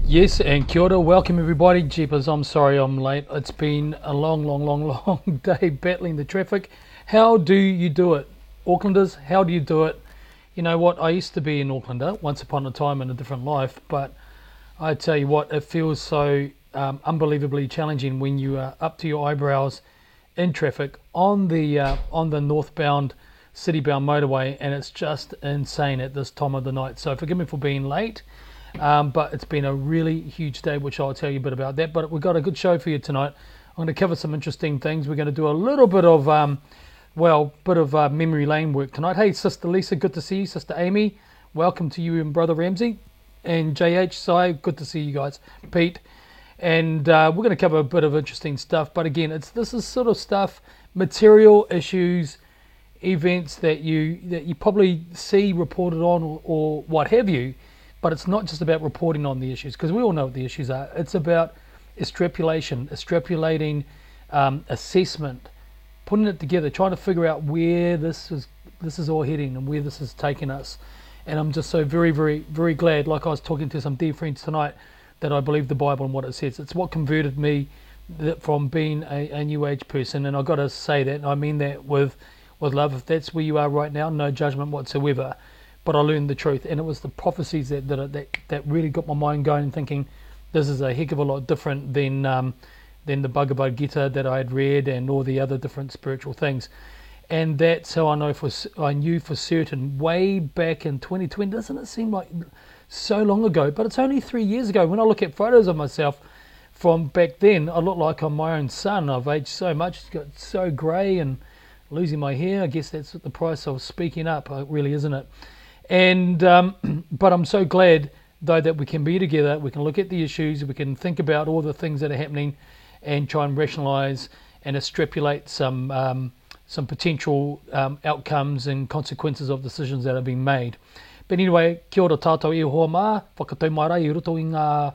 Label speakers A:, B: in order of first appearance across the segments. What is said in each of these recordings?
A: Yes, and kia ora, welcome everybody. Jeepers, I'm sorry I'm late. It's been a long day battling the traffic. How do you do it? Aucklanders, how do you do it? You know what, I used to be an Aucklander once upon a time in a different life, but I tell you what, it feels so unbelievably challenging when you are up to your eyebrows in traffic on the northbound city-bound motorway, and it's just insane at this time of the night. So forgive me for being late. But it's been a really huge day, which I'll tell you a bit about that. But we've got a good show for you tonight. I'm going to cover some interesting things. We're going to do a little bit of, memory lane work tonight. Hey, Sister Lisa, good to see you. Sister Amy, welcome to you and Brother Ramsey. And JH, Sai, good to see you guys. Pete. And we're going to cover a bit of interesting stuff. But again, this is sort of stuff, material issues, events that you probably see reported on or what have you. But it's not just about reporting on the issues, because we all know what the issues are. It's about extrapolating assessment, putting it together, trying to figure out where this is all heading and where this is taking us. And I'm just so very glad, like I was talking to some dear friends tonight, that I believe the Bible and what it says. It's what converted me from being a New Age person, and I've got to say that, and I mean that with love. If that's where you are right now, no judgment whatsoever. But I learned the truth, and it was the prophecies that really got my mind going and thinking, this is a heck of a lot different than the Bhagavad Gita that I had read and all the other different spiritual things. And that's how I knew for certain way back in 2020. Doesn't it seem like so long ago? But it's only 3 years ago. When I look at photos of myself from back then, I look like I'm my own son. I've aged so much, it's got so grey and losing my hair. I guess that's the price of speaking up, really, isn't it? And but I'm so glad though that we can be together. We can look at the issues, we can think about all the things that are happening, and try and rationalise and extrapolate some potential outcomes and consequences of decisions that are being made. But anyway, kia ora tātou e hoa mā, whakatau mai rai I roto i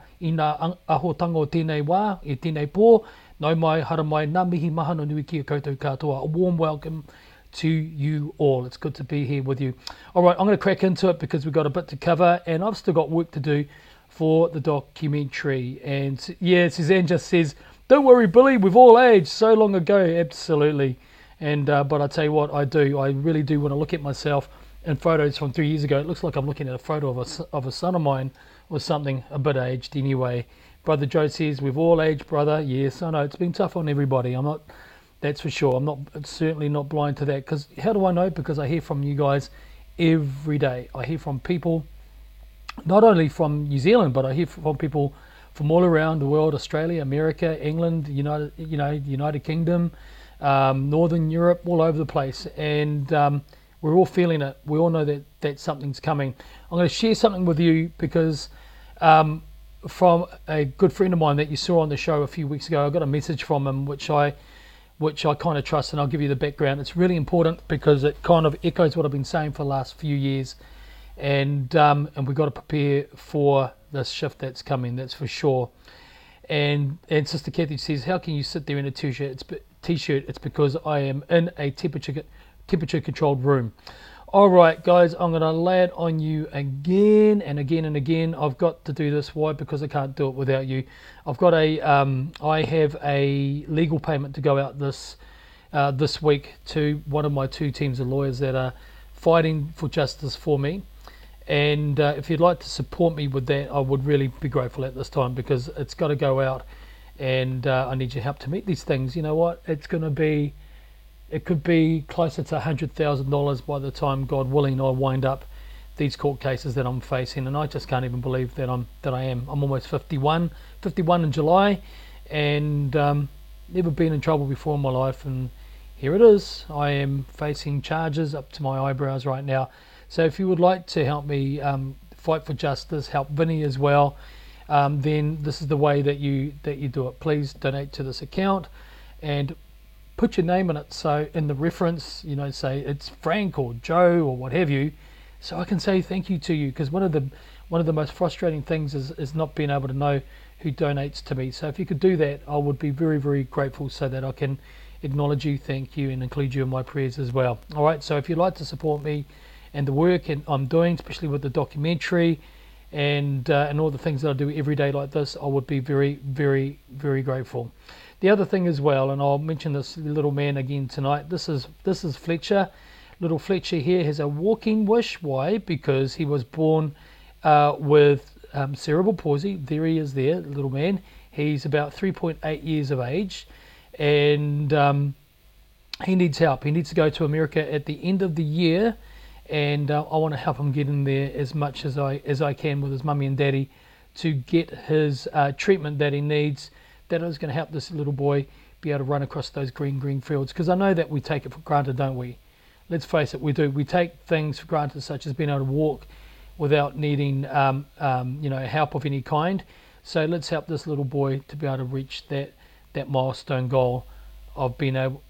A: ngā ahotanga o tēnei wā, e tēnei pō, nau mai, hara mai, ngā mihi mahana nui ki a koutou katoa. A warm welcome to you all. It's good to be here with you. All right, I'm going to crack into it because we've got a bit to cover, and I've still got work to do for the documentary. And yeah, Suzanne just says, don't worry, Billy, we've all aged so long ago. Absolutely. And but I tell you what, I really do want to look at myself in photos from 3 years ago. It looks like I'm looking at a photo of a son of mine or something, a bit aged anyway. Brother Joe says, we've all aged, brother. Yes, I know, it's been tough on everybody. That's for sure. I'm certainly not blind to that. Because how do I know? Because I hear from you guys every day. I hear from people, not only from New Zealand, but I hear from people from all around the world: Australia, America, England, United Kingdom, Northern Europe, all over the place. And we're all feeling it. We all know that something's coming. I'm going to share something with you because from a good friend of mine that you saw on the show a few weeks ago, I got a message from him which I kind of trust, and I'll give you the background. It's really important because it kind of echoes what I've been saying for the last few years, and we've got to prepare for this shift that's coming, that's for sure. And Sister Kathy says, how can you sit there in a t-shirt? It's because I am in a temperature controlled room. All right, guys, I'm going to lay it on you again and again and again. I've got to do this. Why? Because I can't do it without you. I have a legal payment to go out this week to one of my two teams of lawyers that are fighting for justice for me. And if you'd like to support me with that, I would really be grateful at this time, because it's got to go out, and I need your help to meet these things. You know what? It could be closer to $100,000 by the time, God willing, I wind up these court cases that I'm facing. And I just can't even believe that I am. I'm almost 51 in July, and never been in trouble before in my life. And here it is. I am facing charges up to my eyebrows right now. So if you would like to help me fight for justice, help Vinny as well, then this is the way that you do it. Please donate to this account and put your name in it, so in the reference, say it's Frank or Joe or what have you, so I can say thank you to you. Because one of the most frustrating things is not being able to know who donates to me. So if you could do that, I would be very grateful, so that I can acknowledge you, thank you, and include you in my prayers as well. All right, so if you'd like to support me and the work I'm doing, especially with the documentary, and all the things that I do every day like this, I would be very, very, very grateful. The other thing as well, and I'll mention this little man again tonight. This is Fletcher. Little Fletcher here has a walking wish. Why? Because he was born with cerebral palsy. There he is there, the little man. He's about 3.8 years of age, and he needs help. He needs to go to America at the end of the year, and I want to help him get in there as much as I can with his mummy and daddy to get his treatment that he needs. That is going to help this little boy be able to run across those green fields, because I know that we take it for granted, don't we? Let's face it, we do. We take things for granted, such as being able to walk without needing help of any kind. So let's help this little boy to be able to reach that milestone goal of being able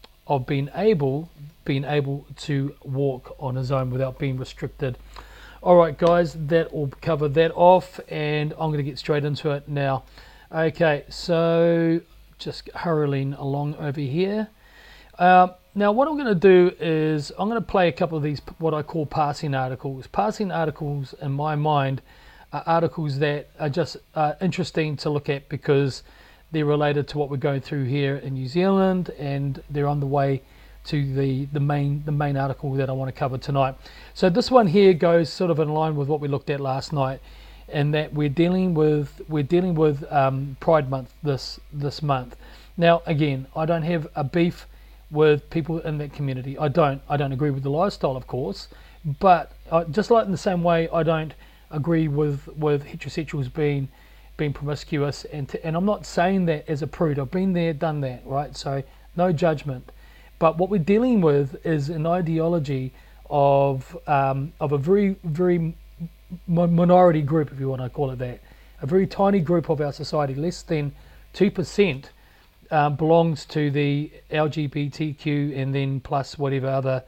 A: to walk on his own without being restricted. All right, guys, that will cover that off, and I'm going to get straight into it now. Okay, so just hurrying along over here. Now, what I'm going to do is I'm going to play a couple of these, what I call passing articles. Passing articles, in my mind, are articles that are just interesting to look at because they're related to what we're going through here in New Zealand, and they're on the way to the main article that I want to cover tonight. So this one here goes sort of in line with what we looked at last night, and that we're dealing with Pride Month this month. Now, again, I don't have a beef with people in that community. I don't agree with the lifestyle, of course, but just like in the same way I don't agree with heterosexuals being promiscuous, and I'm not saying that as a prude. I've been there, done that, right? So no judgment. But what we're dealing with is an ideology of a very, very minority group, if you want to call it that, a very tiny group of our society, less than 2%, belongs to the LGBTQ, and then plus whatever other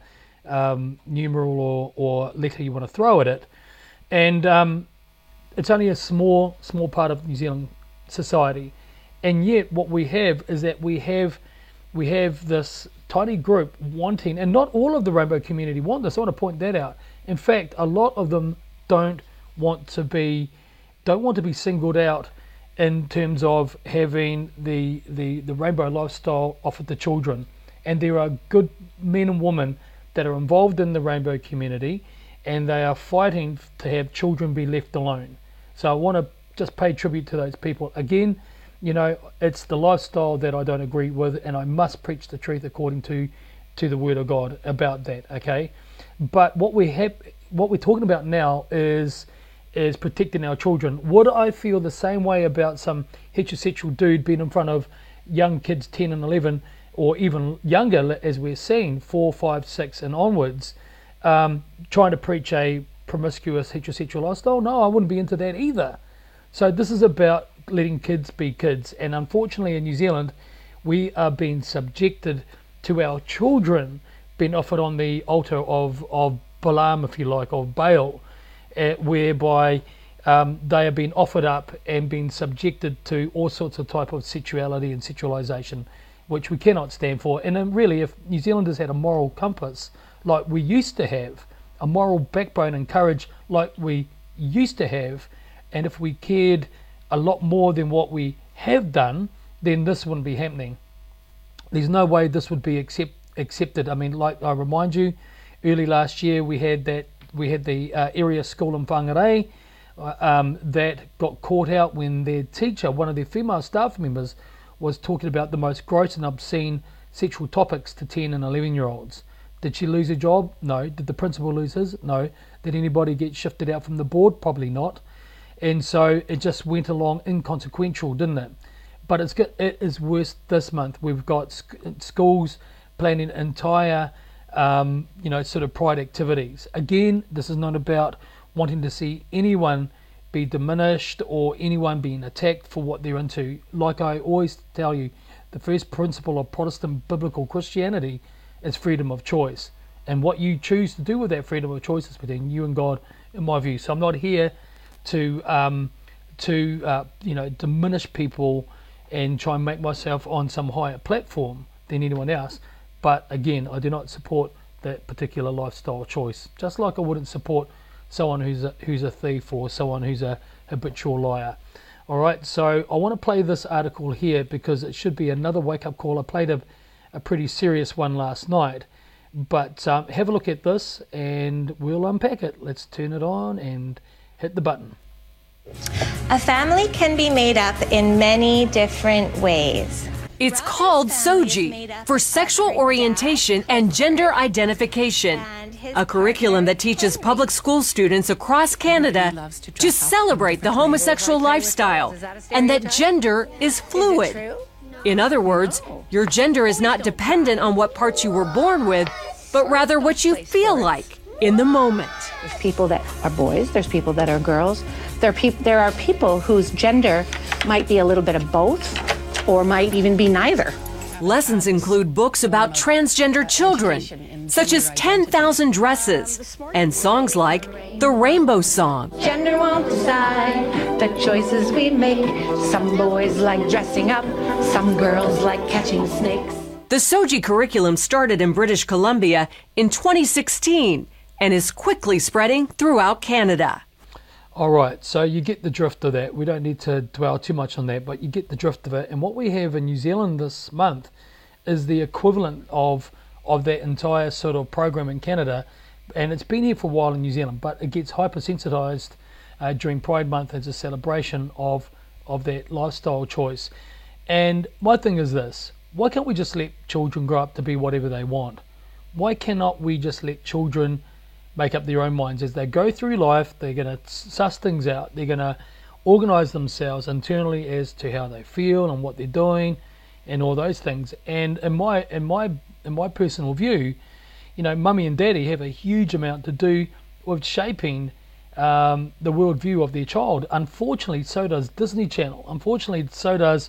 A: numeral or letter you want to throw at it. And it's only a small part of New Zealand society, and yet what we have is that we have this tiny group wanting, and not all of the rainbow community want this. I want to point that out. In fact, a lot of them don't want to be singled out in terms of having the rainbow lifestyle offered to children. And there are good men and women that are involved in the rainbow community, and they are fighting to have children be left alone. So I want to just pay tribute to those people. Again, it's the lifestyle that I don't agree with, and I must preach the truth according to the Word of God about that, okay? But what we're talking about now is protecting our children. Would I feel the same way about some heterosexual dude being in front of young kids 10 and 11, or even younger, as we're seeing, 4, 5, 6 and onwards, trying to preach a promiscuous heterosexual lifestyle? No, I wouldn't be into that either. So this is about letting kids be kids, and unfortunately in New Zealand we are being subjected to our children being offered on the altar of Balaam, if you like, of Baal, whereby they are being offered up and being subjected to all sorts of type of sexuality and sexualization, which we cannot stand for. And then really, if New Zealanders had a moral compass like we used to have, a moral backbone and courage like we used to have, and if we cared a lot more than what we have done, then this wouldn't be happening. There's no way this would be accepted. I mean, like I remind you, early last year we had the area school in Whangarei that got caught out when their teacher, one of their female staff members, was talking about the most gross and obscene sexual topics to 10 and 11-year-olds. Did she lose her job? No. Did the principal lose his? No. Did anybody get shifted out from the board? Probably not. And so it just went along inconsequential, didn't it? But it is worse this month. We've got schools planning entire, sort of pride activities. Again, this is not about wanting to see anyone be diminished or anyone being attacked for what they're into. Like I always tell you, the first principle of Protestant biblical Christianity is freedom of choice. And what you choose to do with that freedom of choice is between you and God, in my view. So I'm not here to diminish people and try and make myself on some higher platform than anyone else. But again, I do not support that particular lifestyle choice. Just like I wouldn't support someone who's a thief or someone who's a habitual liar. All right, so I want to play this article here because it should be another wake-up call. I played a pretty serious one last night, but have a look at this and we'll unpack it. Let's turn it on and hit the button.
B: A family can be made up in many different ways.
C: It's called SOGI, for Sexual Orientation and Gender Identification, a curriculum that teaches public school students across Canada to celebrate the homosexual lifestyle and that gender is fluid. In other words, your gender is not dependent on what parts you were born with, but rather what you feel like in the moment.
D: There's people that are boys, there's people that are girls, there are people whose gender might be a little bit of both, or might even be neither.
C: Lessons include books about transgender children, such as 10,000 Dresses, and songs like The Rainbow Song.
D: Gender won't decide the choices we make. Some boys like dressing up, some girls like catching snakes.
C: The SOGI curriculum started in British Columbia in 2016 and is quickly spreading throughout Canada.
A: All right, so you get the drift of that. We don't need to dwell too much on that, but you get the drift of it. And what we have in New Zealand this month is the equivalent of that entire sort of program in Canada. And it's been here for a while in New Zealand, but it gets hypersensitized during Pride Month as a celebration of that lifestyle choice. And my thing is this: why can't we just let children grow up to be whatever they want? Why cannot we just let children make up their own minds as they go through life? They're going to suss things out. They're going to organize themselves internally as to how they feel and what they're doing and all those things. And in my personal view, mummy and daddy have a huge amount to do with shaping the worldview of their child. Unfortunately, so does Disney Channel. Unfortunately, so does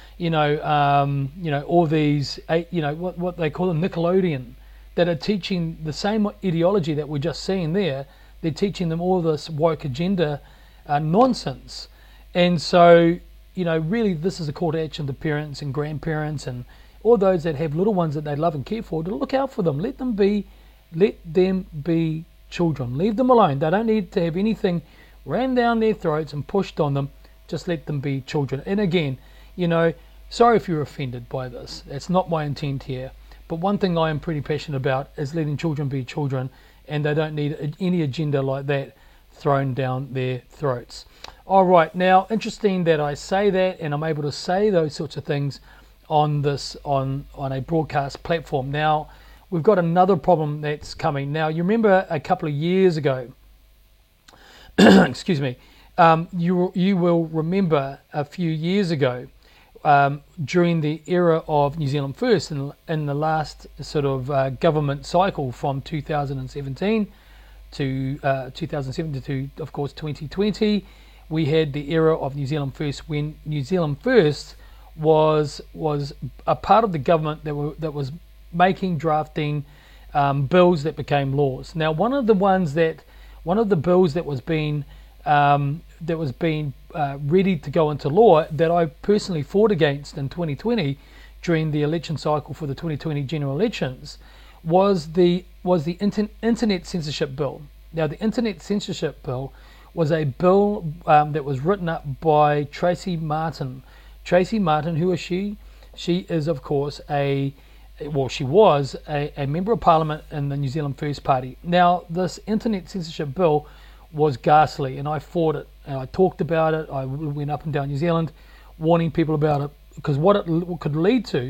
A: all these what they call them, Nickelodeon, that are teaching the same ideology that we're just seeing there. They're teaching them all this woke agenda nonsense. And so, really this is a call to action to parents and grandparents and all those that have little ones that they love and care for, to look out for them. Let them be children. Leave them alone. They don't need to have anything rammed down their throats and pushed on them. Just let them be children. And again, sorry if you're offended by this. That's not my intent here. But one thing I am pretty passionate about is letting children be children, and they don't need any agenda like that thrown down their throats. All right, now interesting that I say that, and I'm able to say those sorts of things on a broadcast platform. Now we've got another problem that's coming. Now you remember a couple of years ago, excuse me, you will remember a few years ago. During the era of New Zealand First, in the last sort of government cycle from 2017 to of course 2020, we had the era of New Zealand First, when New Zealand First was a part of the government that was drafting bills that became laws. Now, one of the bills that was being ready to go into law, that I personally fought against in 2020 during the election cycle for the 2020 general elections, was the Internet Censorship Bill. Now, the Internet Censorship Bill was a bill that was written up by Tracy Martin. Tracy Martin, who is she? She is, of course, she was a member of Parliament in the New Zealand First Party. Now, this Internet Censorship Bill was ghastly, and I fought it, and I talked about it. I went up and down New Zealand warning people about it, because what it could lead to,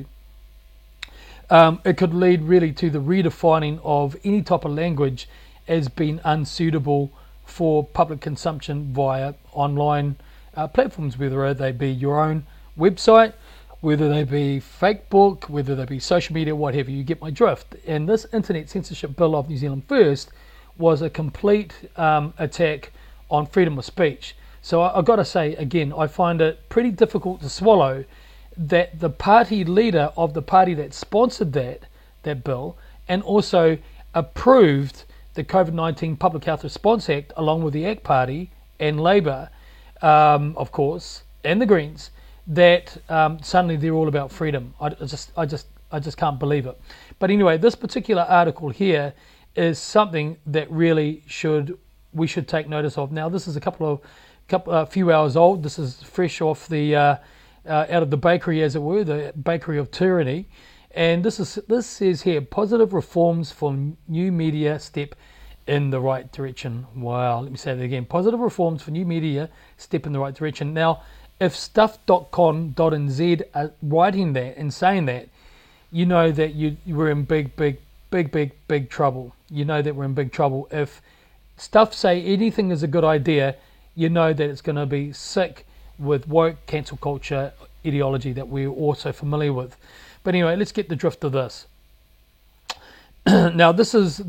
A: it could lead really to the redefining of any type of language as being unsuitable for public consumption via online platforms, whether they be your own website, whether they be Facebook, whether they be social media, whatever. You get my drift. And this Internet Censorship Bill of New Zealand First was a complete attack on freedom of speech. So I've got to say, again, I find it pretty difficult to swallow that the party leader of the party that sponsored that bill and also approved the COVID-19 Public Health Response Act, along with the ACT Party and Labour, of course, and the Greens, that suddenly they're all about freedom. I just can't believe it. But anyway, this particular article here is something that really should we should take notice of. Now, this is a few hours old. This is fresh off the out of the bakery, as it were, the bakery of tyranny. And this says here, positive reforms for new media step in the right direction. Wow, let me say that again. Positive reforms for new media step in the right direction. Now, if stuff.com.nz are writing that and saying that, you know that we're in big trouble. You know that we're in big trouble. If Stuff say anything is a good idea, you know that it's going to be sick with woke cancel culture ideology that we're also familiar with. But anyway, let's get the drift of this. Now this again,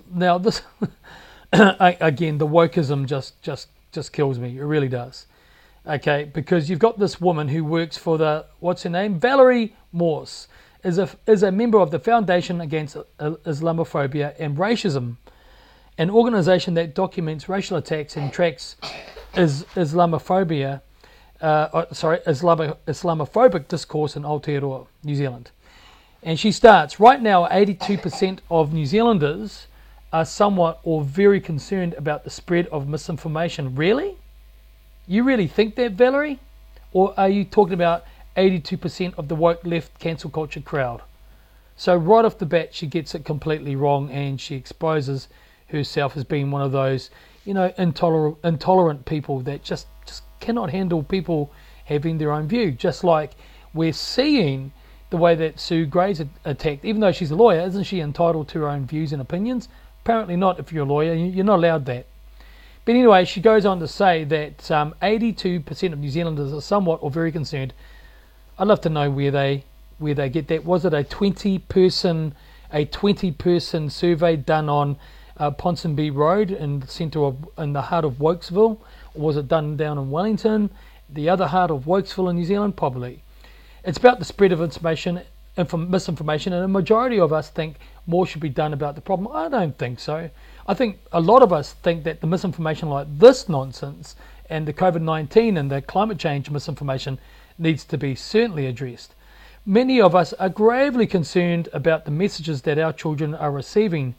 A: the wokeism just kills me. It really does. Okay, because you've got this woman who works for what's her name? Valerie Morse is a member of the Foundation Against Islamophobia and Racism, an organization that documents racial attacks and tracks Islamophobic discourse in Aotearoa, New Zealand. And she starts, right now 82% of New Zealanders are somewhat or very concerned about the spread of misinformation. Really? You really think that, Valerie? Or are you talking about 82% of the woke left cancel culture crowd? So right off the bat, she gets it completely wrong, and she exposes herself as being one of those, intolerant people that just cannot handle people having their own view. Just like we're seeing the way that Sue Gray's attacked. Even though she's a lawyer, isn't she entitled to her own views and opinions? Apparently not. If you're a lawyer, you're not allowed that. But anyway, she goes on to say that 82% of New Zealanders are somewhat or very concerned. I'd love to know where they get that. Was it a 20-person survey done on Ponsonby Road in the heart of Wokesville, or was it done down in Wellington, the other heart of Wokesville in New Zealand? Probably. It's about the spread of misinformation, and a majority of us think more should be done about the problem. I don't think so. I think a lot of us think that the misinformation like this nonsense and the COVID-19 and the climate change misinformation needs to be certainly addressed. Many of us are gravely concerned about the messages that our children are receiving.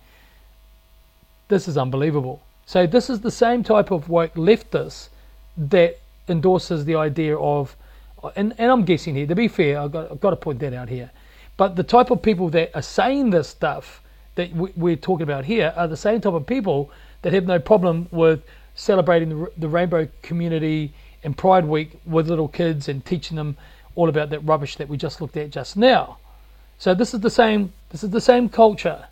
A: This is unbelievable. So this is the same type of woke leftist that endorses the idea of, and I'm guessing here, to be fair, I've got to point that out here, but the type of people that are saying this stuff that we're talking about here are the same type of people that have no problem with celebrating the rainbow community and Pride Week with little kids and teaching them all about that rubbish that we just looked at just now. So this is the same culture.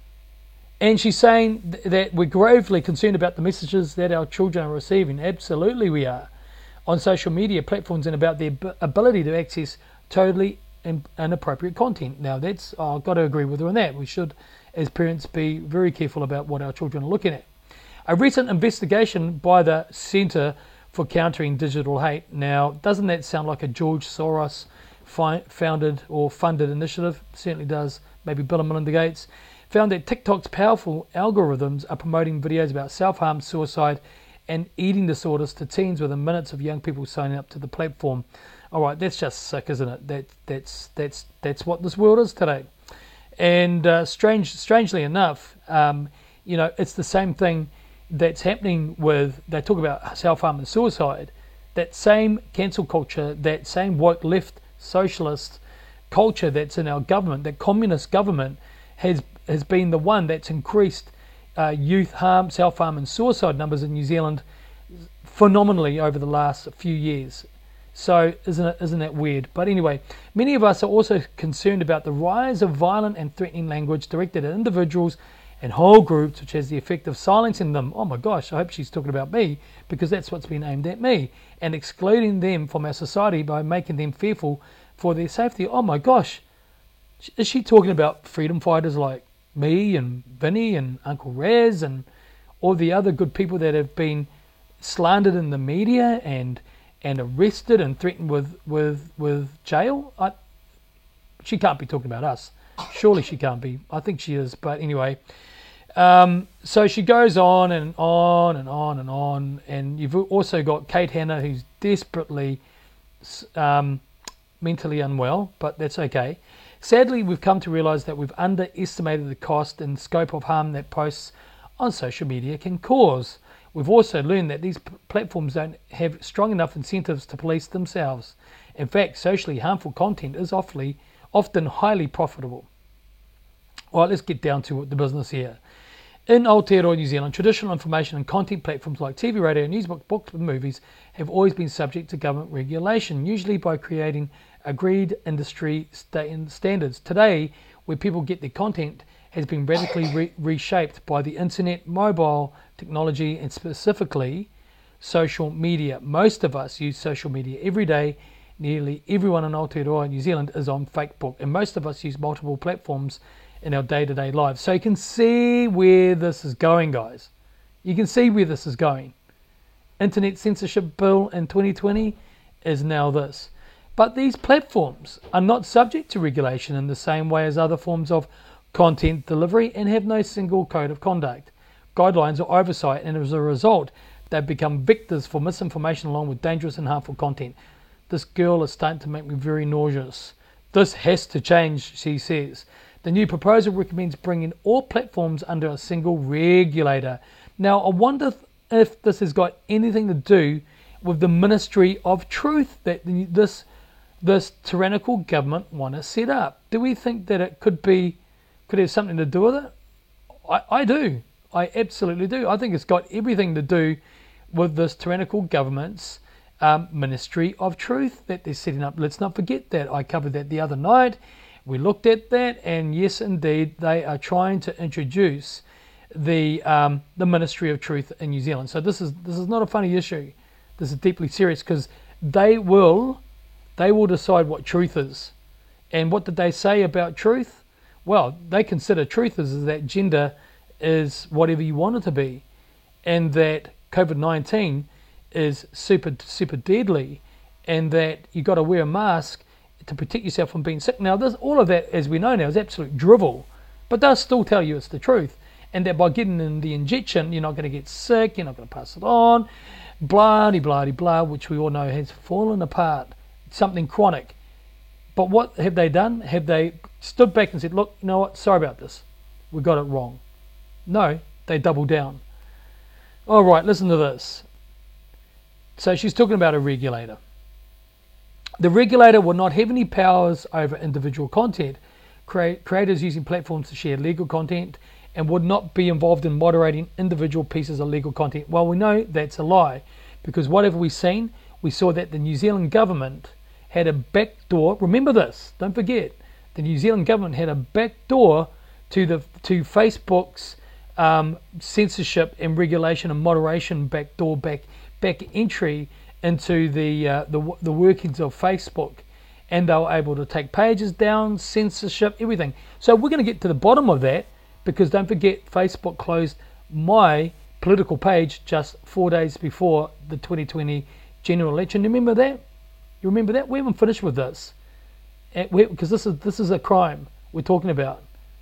A: And she's saying that we're gravely concerned about the messages that our children are receiving. Absolutely we are. On social media platforms and about their ability to access totally inappropriate content. Now I've got to agree with her on that. We should, as parents, be very careful about what our children are looking at. A recent investigation by the Centre for Countering Digital Hate. Now, doesn't that sound like a George Soros founded or funded initiative? It certainly does. Maybe Bill and Melinda Gates. Found that TikTok's powerful algorithms are promoting videos about self-harm, suicide, and eating disorders to teens within minutes of young people signing up to the platform. All right, that's just sick, isn't it? That's what this world is today. And strangely enough, it's the same thing that's happening with, they talk about self-harm and suicide. That same cancel culture, that same woke left socialist culture that's in our government, that communist government, has been the one that's increased youth harm, self-harm and suicide numbers in New Zealand phenomenally over the last few years. So isn't that weird? But anyway, many of us are also concerned about the rise of violent and threatening language directed at individuals and whole groups, which has the effect of silencing them. Oh my gosh, I hope she's talking about me, because that's what's been aimed at me, and excluding them from our society by making them fearful for their safety. Oh my gosh, is she talking about freedom fighters like me and Vinny and Uncle Raz and all the other good people that have been slandered in the media and arrested and threatened with jail? She can't be talking about us. Surely she can't be. I think she is, but anyway. So she goes on and on and on and on, and you've also got Kate Hanna, who's desperately mentally unwell, but that's okay. Sadly, we've come to realise that we've underestimated the cost and scope of harm that posts on social media can cause. We've also learned that these platforms don't have strong enough incentives to police themselves. In fact, socially harmful content is often highly profitable. All right, let's get down to the business here. In Aotearoa, New Zealand, traditional information and content platforms like TV, radio, news, books, and movies have always been subject to government regulation, usually by creating agreed industry standards. Today, where people get their content has been radically reshaped by the internet, mobile technology, and specifically social media. Most of us use social media every day. Nearly everyone in Aotearoa, New Zealand is on Facebook, and most of us use multiple platforms in our day-to-day lives. So you can see where this is going, guys. You can see where this is going. Internet censorship bill in 2020 is now this. But these platforms are not subject to regulation in the same way as other forms of content delivery and have no single code of conduct, guidelines or oversight, and as a result, they've become vectors for misinformation along with dangerous and harmful content. This girl is starting to make me very nauseous. This has to change, she says. The new proposal recommends bringing all platforms under a single regulator. Now, I wonder if this has got anything to do with the Ministry of Truth that this tyrannical government want to set up. Do we think that it could have something to do with it? I do. I absolutely do. I think it's got everything to do with this tyrannical government's Ministry of Truth that they're setting up. Let's not forget that. I covered that the other night. We looked at that, and yes, indeed, they are trying to introduce the Ministry of Truth in New Zealand. So this is not a funny issue. This is deeply serious because they will decide what truth is. And what did they say about truth? Well, they consider truth is that gender is whatever you want it to be, and that COVID-19 is super deadly, and that you got to wear a mask to protect yourself from being sick. Now, all of that, as we know now, is absolute drivel, but they'll still tell you it's the truth, and that by getting in the injection, you're not going to get sick, you're not going to pass it on, blah, which we all know has fallen apart. It's something chronic. But what have they done? Have they stood back and said, look, you know what, sorry about this, we got it wrong? No, they double down. All right, listen to this. So she's talking about a regulator. The regulator will not have any powers over individual content, creators using platforms to share legal content, and would not be involved in moderating individual pieces of legal content. Well, we know that's a lie, because what have we seen? We saw that the New Zealand government had a backdoor. Remember this, don't forget. The New Zealand government had a backdoor to Facebook's censorship and regulation and moderation backdoor back entry into the workings of Facebook, and they were able to take pages down, censorship, everything. So we're going to get to the bottom of that, because don't forget, Facebook closed my political page just 4 days before the 2020 general election. Remember that? You remember that? We haven't finished with this, because this is a crime we're talking about.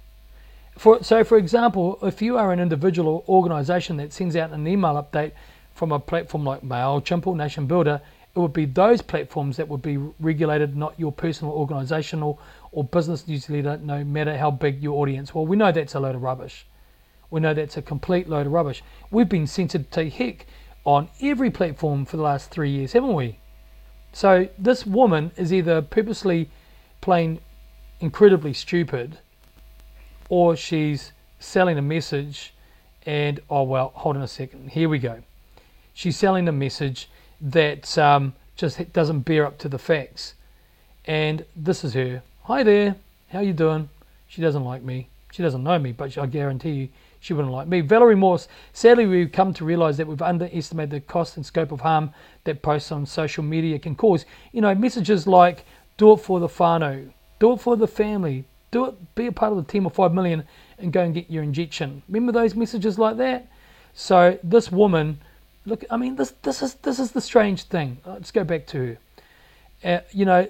A: For example, if you are an individual or organisation that sends out an email update from a platform like MailChimp or Nation Builder, it would be those platforms that would be regulated, not your personal organisational or business newsletter, no matter how big your audience. Well, we know that's a load of rubbish. We know that's a complete load of rubbish. We've been censored to heck on every platform for the last 3 years, haven't we? So this woman is either purposely playing incredibly stupid, or she's selling a message, and, oh well, hold on a second, here we go. She's selling a message that just doesn't bear up to the facts. And this is her. Hi there, how you doing? She doesn't like me. She doesn't know me, but I guarantee you she wouldn't like me. Valerie Morse, sadly we've come to realise that we've underestimated the cost and scope of harm that posts on social media can cause. You know, messages like, do it for the whānau, do it for the family, do it, be a part of the team of 5 million and go and get your injection. Remember those messages like that? So this woman, look, I mean, this is the strange thing. Let's go back to her.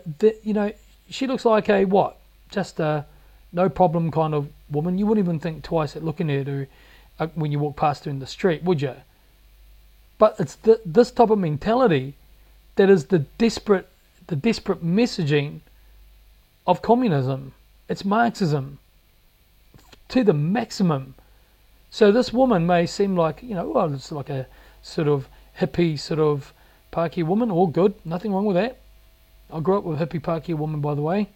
A: She looks like a what? Just a no problem kind of woman. You wouldn't even think twice at looking at her when you walk past her in the street, would you? But it's this type of mentality that is the desperate messaging of communism. It's Marxism to the maximum. So this woman may seem like, well, it's like a sort of hippie sort of Pākehā woman. All good, nothing wrong with that. I grew up with a hippie Pākehā woman, by the way.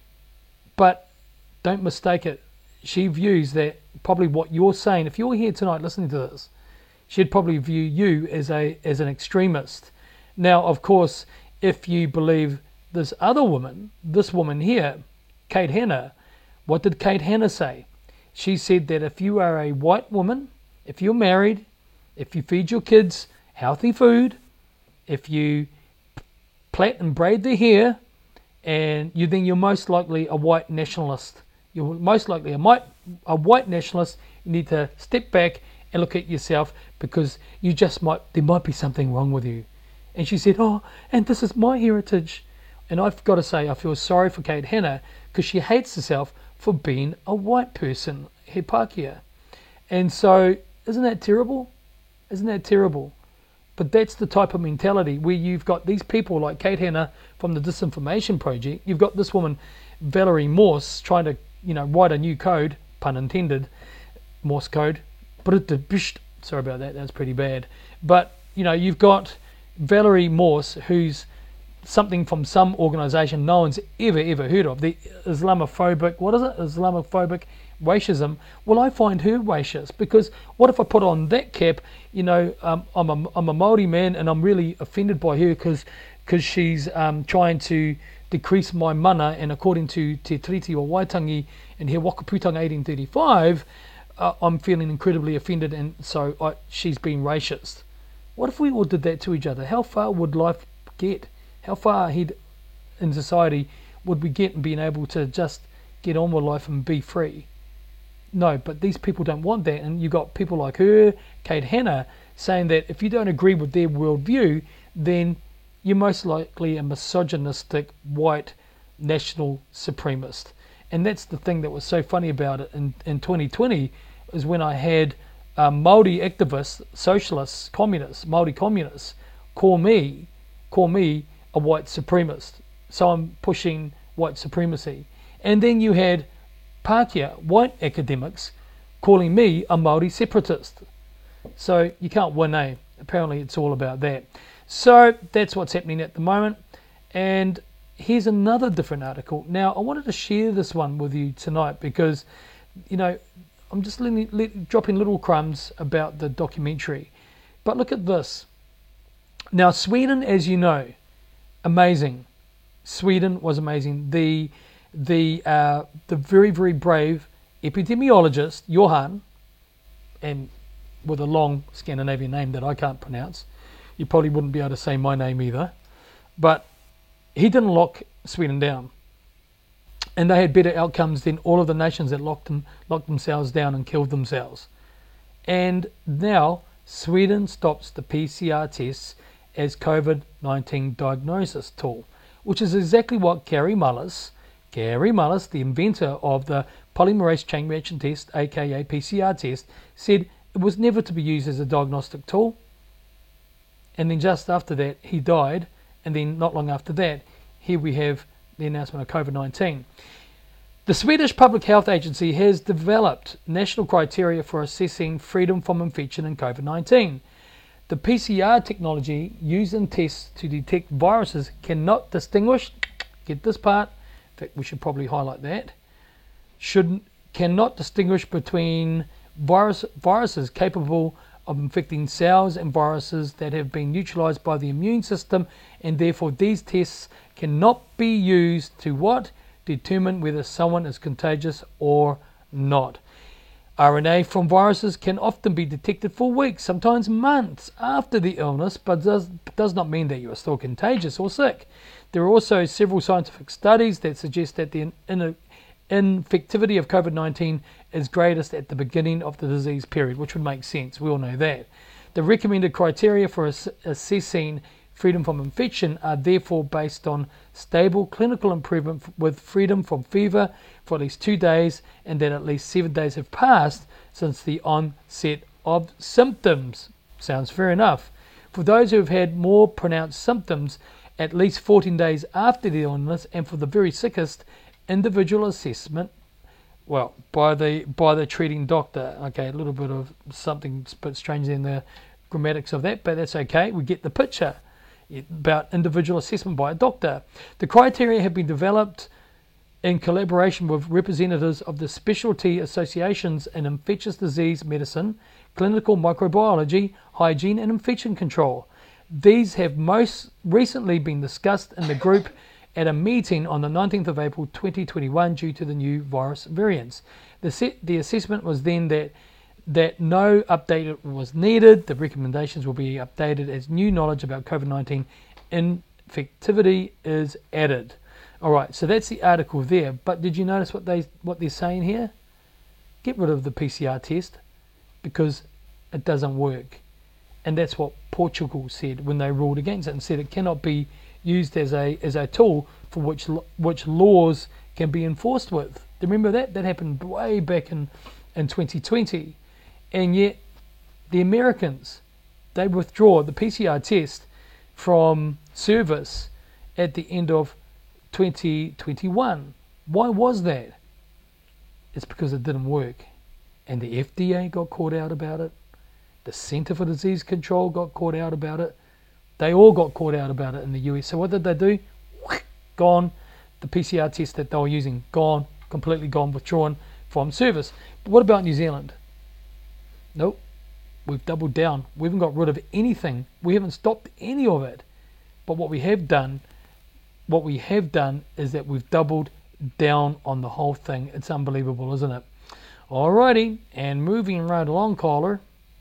A: But don't mistake it. She views that probably what you're saying, if you're here tonight listening to this, she'd probably view you as an extremist. Now, of course, if you believe this other woman, this woman here, Kate Hannah, what did Kate Hannah say? She said that if you are a white woman, if you're married, if you feed your kids healthy food, if you plait and braid their hair, and then you're most likely a white nationalist. You're most likely a white nationalist. You need to step back and look at yourself, because there might be something wrong with you. And she said, oh, and this is my heritage. And I've got to say, I feel sorry for Kate Hannah, because she hates herself for being a white person, he Pākehā. And so, isn't that terrible? Isn't that terrible? But that's the type of mentality where you've got these people like Kate Hannah from the Disinformation Project. You've got this woman, Valerie Morse, trying to, write a new code, pun intended, Morse code. Sorry about that, that's pretty bad. But, you've got Valerie Morse, who's something from some organisation no one's ever heard of, the Islamophobic, Islamophobic racism. Well, I find her racist, because what if I put on that cap, I'm a Māori man, and I'm really offended by her because she's trying to decrease my mana, and according to Te Tiriti o Waitangi and He Wakaputanga 1835, I'm feeling incredibly offended, and so she's been racist. What if we all did that to each other? How far would life get? How far ahead in society would we get in being able to just get on with life and be free? No, but these people don't want that. And you've got people like her, Kate Hannah, saying that if you don't agree with their worldview, then you're most likely a misogynistic, white, national supremacist. And that's the thing that was so funny about it in 2020, is when I had Māori activists, socialists, communists, Māori communists, call me a white supremacist. So I'm pushing white supremacy. And then you had Pākehā white academics calling me a Māori separatist. So you can't win, eh? Apparently it's all about that. So that's what's happening at the moment. And here's another different article. Now, I wanted to share this one with you tonight because, I'm just dropping little crumbs about the documentary. But look at this. Now, Sweden, as you know, amazing. Sweden was amazing. The very, very brave epidemiologist, Johan, and with a long Scandinavian name that I can't pronounce. You probably wouldn't be able to say my name either. But he didn't lock Sweden down. And they had better outcomes than all of the nations that locked themselves down and killed themselves. And now Sweden stops the PCR tests as COVID-19 diagnosis tool, which is exactly what Gary Mullis, the inventor of the polymerase chain reaction test, aka PCR test, said it was never to be used as a diagnostic tool. And then just after that, he died. And then not long after that, here we have the announcement of COVID-19. The Swedish Public Health Agency has developed national criteria for assessing freedom from infection in COVID-19. The PCR technology used in tests to detect viruses cannot distinguish, get this part, in fact we should probably highlight that, cannot distinguish between viruses capable of infecting cells and viruses that have been neutralized by the immune system, and therefore these tests cannot be used to what? Determine whether someone is contagious or not. RNA from viruses can often be detected for weeks, sometimes months after the illness, but does not mean that you are still contagious or sick. There are also several scientific studies that suggest that the infectivity of COVID-19 is greatest at the beginning of the disease period, which would make sense. We all know that. The recommended criteria for assessing freedom from infection are therefore based on stable clinical improvement with freedom from fever for at least 2 days, and that at least 7 days have passed since the onset of symptoms. Sounds fair enough. For those who have had more pronounced symptoms, at least 14 days after the illness, and for the very sickest, individual assessment, by the treating doctor. Okay, a little bit of something a bit strange in there. grammatics of that, but that's okay. We get the picture about individual assessment by a doctor. The criteria have been developed in collaboration with representatives of the specialty associations in infectious disease medicine, clinical microbiology, hygiene and infection control. These have most recently been discussed in the group at a meeting on the 19th of April 2021 due to the new virus variants. The assessment was then that no update was needed. The recommendations will be updated as new knowledge about COVID-19 infectivity is added. All right, so that's the article there. But did you notice what they're saying here? Get rid of the PCR test because it doesn't work. And that's what Portugal said when they ruled against it and said it cannot be used as a tool for which laws can be enforced with. Remember that? That happened way back in 2020. And yet the Americans, they withdraw the PCR test from service at the end of 2021. Why was that? It's because it didn't work. And the FDA got caught out about it. The Center for Disease Control got caught out about it. They all got caught out about it in the US. So what did they do? Gone. The PCR test that they were using, gone, completely gone, withdrawn from service. But what about New Zealand? Nope. We've doubled down. We haven't got rid of anything. We haven't stopped any of it. But what we have done is that we've doubled down on the whole thing. It's unbelievable, isn't it? Alrighty, and moving right along, caller,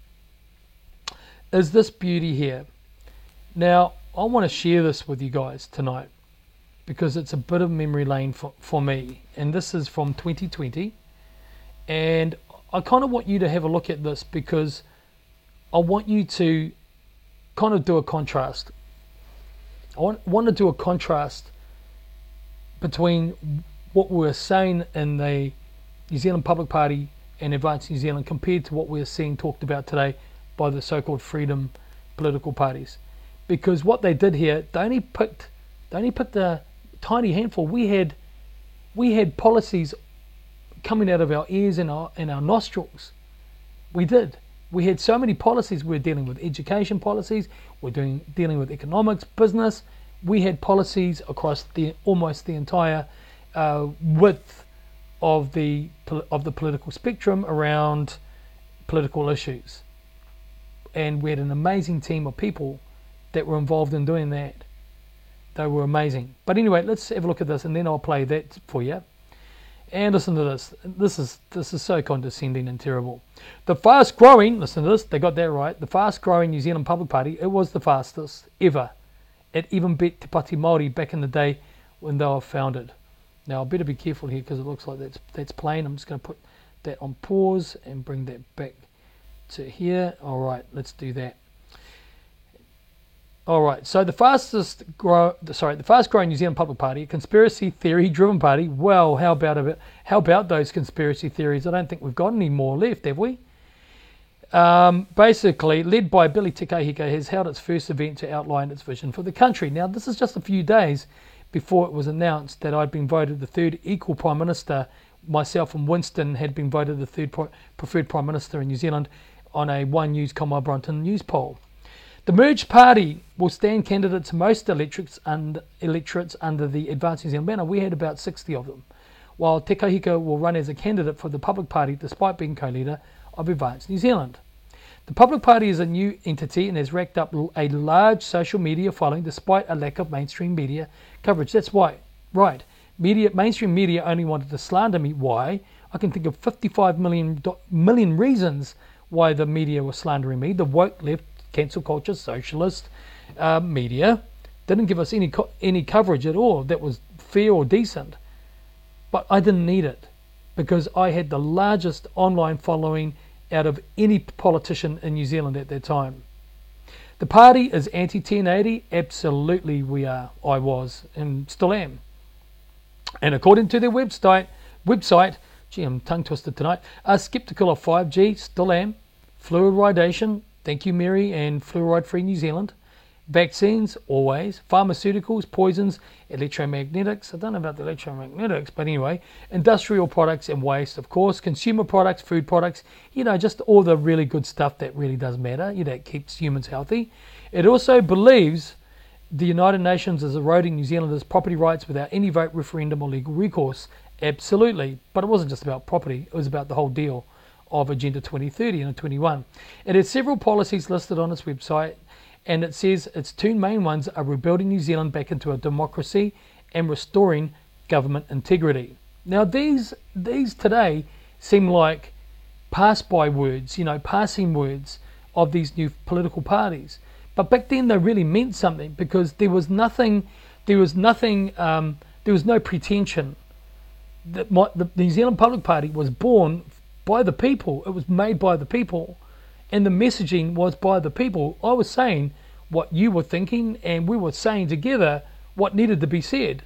A: is this beauty here. Now, I want to share this with you guys tonight because it's a bit of memory lane for me. And this is from 2020. And I kind of want you to have a look at this because I want you to kind of do a contrast. I want to do a contrast between what we were saying in the New Zealand Public Party and Advance New Zealand compared to what we're seeing talked about today by the so-called freedom political parties. Because what they did here, they only picked a tiny handful. We had policies coming out of our ears and our nostrils. We did. We had so many policies. We're dealing with education policies. We're dealing with economics, business. We had policies across almost the entire width of the political spectrum around political issues. And we had an amazing team of people that were involved in doing that. They were amazing. But anyway, let's have a look at this, and then I'll play that for you. And listen to this. This is so condescending and terrible. The fast growing, listen to this, they got that right. The fast growing New Zealand Public Party, it was the fastest ever. It even beat Te Pāti Māori back in the day when they were founded. Now I better be careful here because it looks like that's plain. I'm just going to put that on pause and bring that back to here. All right, let's do that. All right, so the fast growing New Zealand Public Party, a conspiracy theory driven party. Well, how about those conspiracy theories? I don't think we've got any more left, have we? Basically, led by Billy Tikahika, has held its first event to outline its vision for the country. Now, this is just a few days before it was announced that I'd been voted the third equal Prime Minister. Myself and Winston had been voted the third preferred Prime Minister in New Zealand on a One News Commonwealth News poll. The merged party will stand candidates to most electorates under the Advance New Zealand banner. We had about 60 of them, while Tikahika will run as a candidate for the Public Party despite being co-leader of Advance New Zealand. The Public Party is a new entity and has racked up a large social media following despite a lack of mainstream media coverage. That's why, right, mainstream media only wanted to slander me. Why? I can think of 55 million reasons why the media was slandering me. The woke left, cancel culture, socialist media didn't give us any coverage at all that was fair or decent. But I didn't need it because I had the largest online following out of any politician in New Zealand at that time. The party is anti-1080. Absolutely we are. I was and still am. And according to their website, gee, I'm tongue twisted tonight, skeptical of 5G, still am. Fluoridation, thank you Mary and Fluoride Free New Zealand. Vaccines, always. Pharmaceuticals, poisons, electromagnetics. I don't know about the electromagnetics, but anyway. Industrial products and waste, of course. Consumer products, food products. Just all the really good stuff that really does matter. That keeps humans healthy. It also believes the United Nations is eroding New Zealanders' property rights without any vote, referendum or legal recourse. Absolutely. But it wasn't just about property. It was about the whole deal of Agenda 2030 and 21. It has several policies listed on its website, and it says its two main ones are rebuilding New Zealand back into a democracy and restoring government integrity. Now these today seem like pass-by words, passing words of these new political parties. But back then they really meant something, because there was no pretension. The New Zealand Public Party was born by the people. It was made by the people. And the messaging was by the people. I was saying what you were thinking, and we were saying together what needed to be said.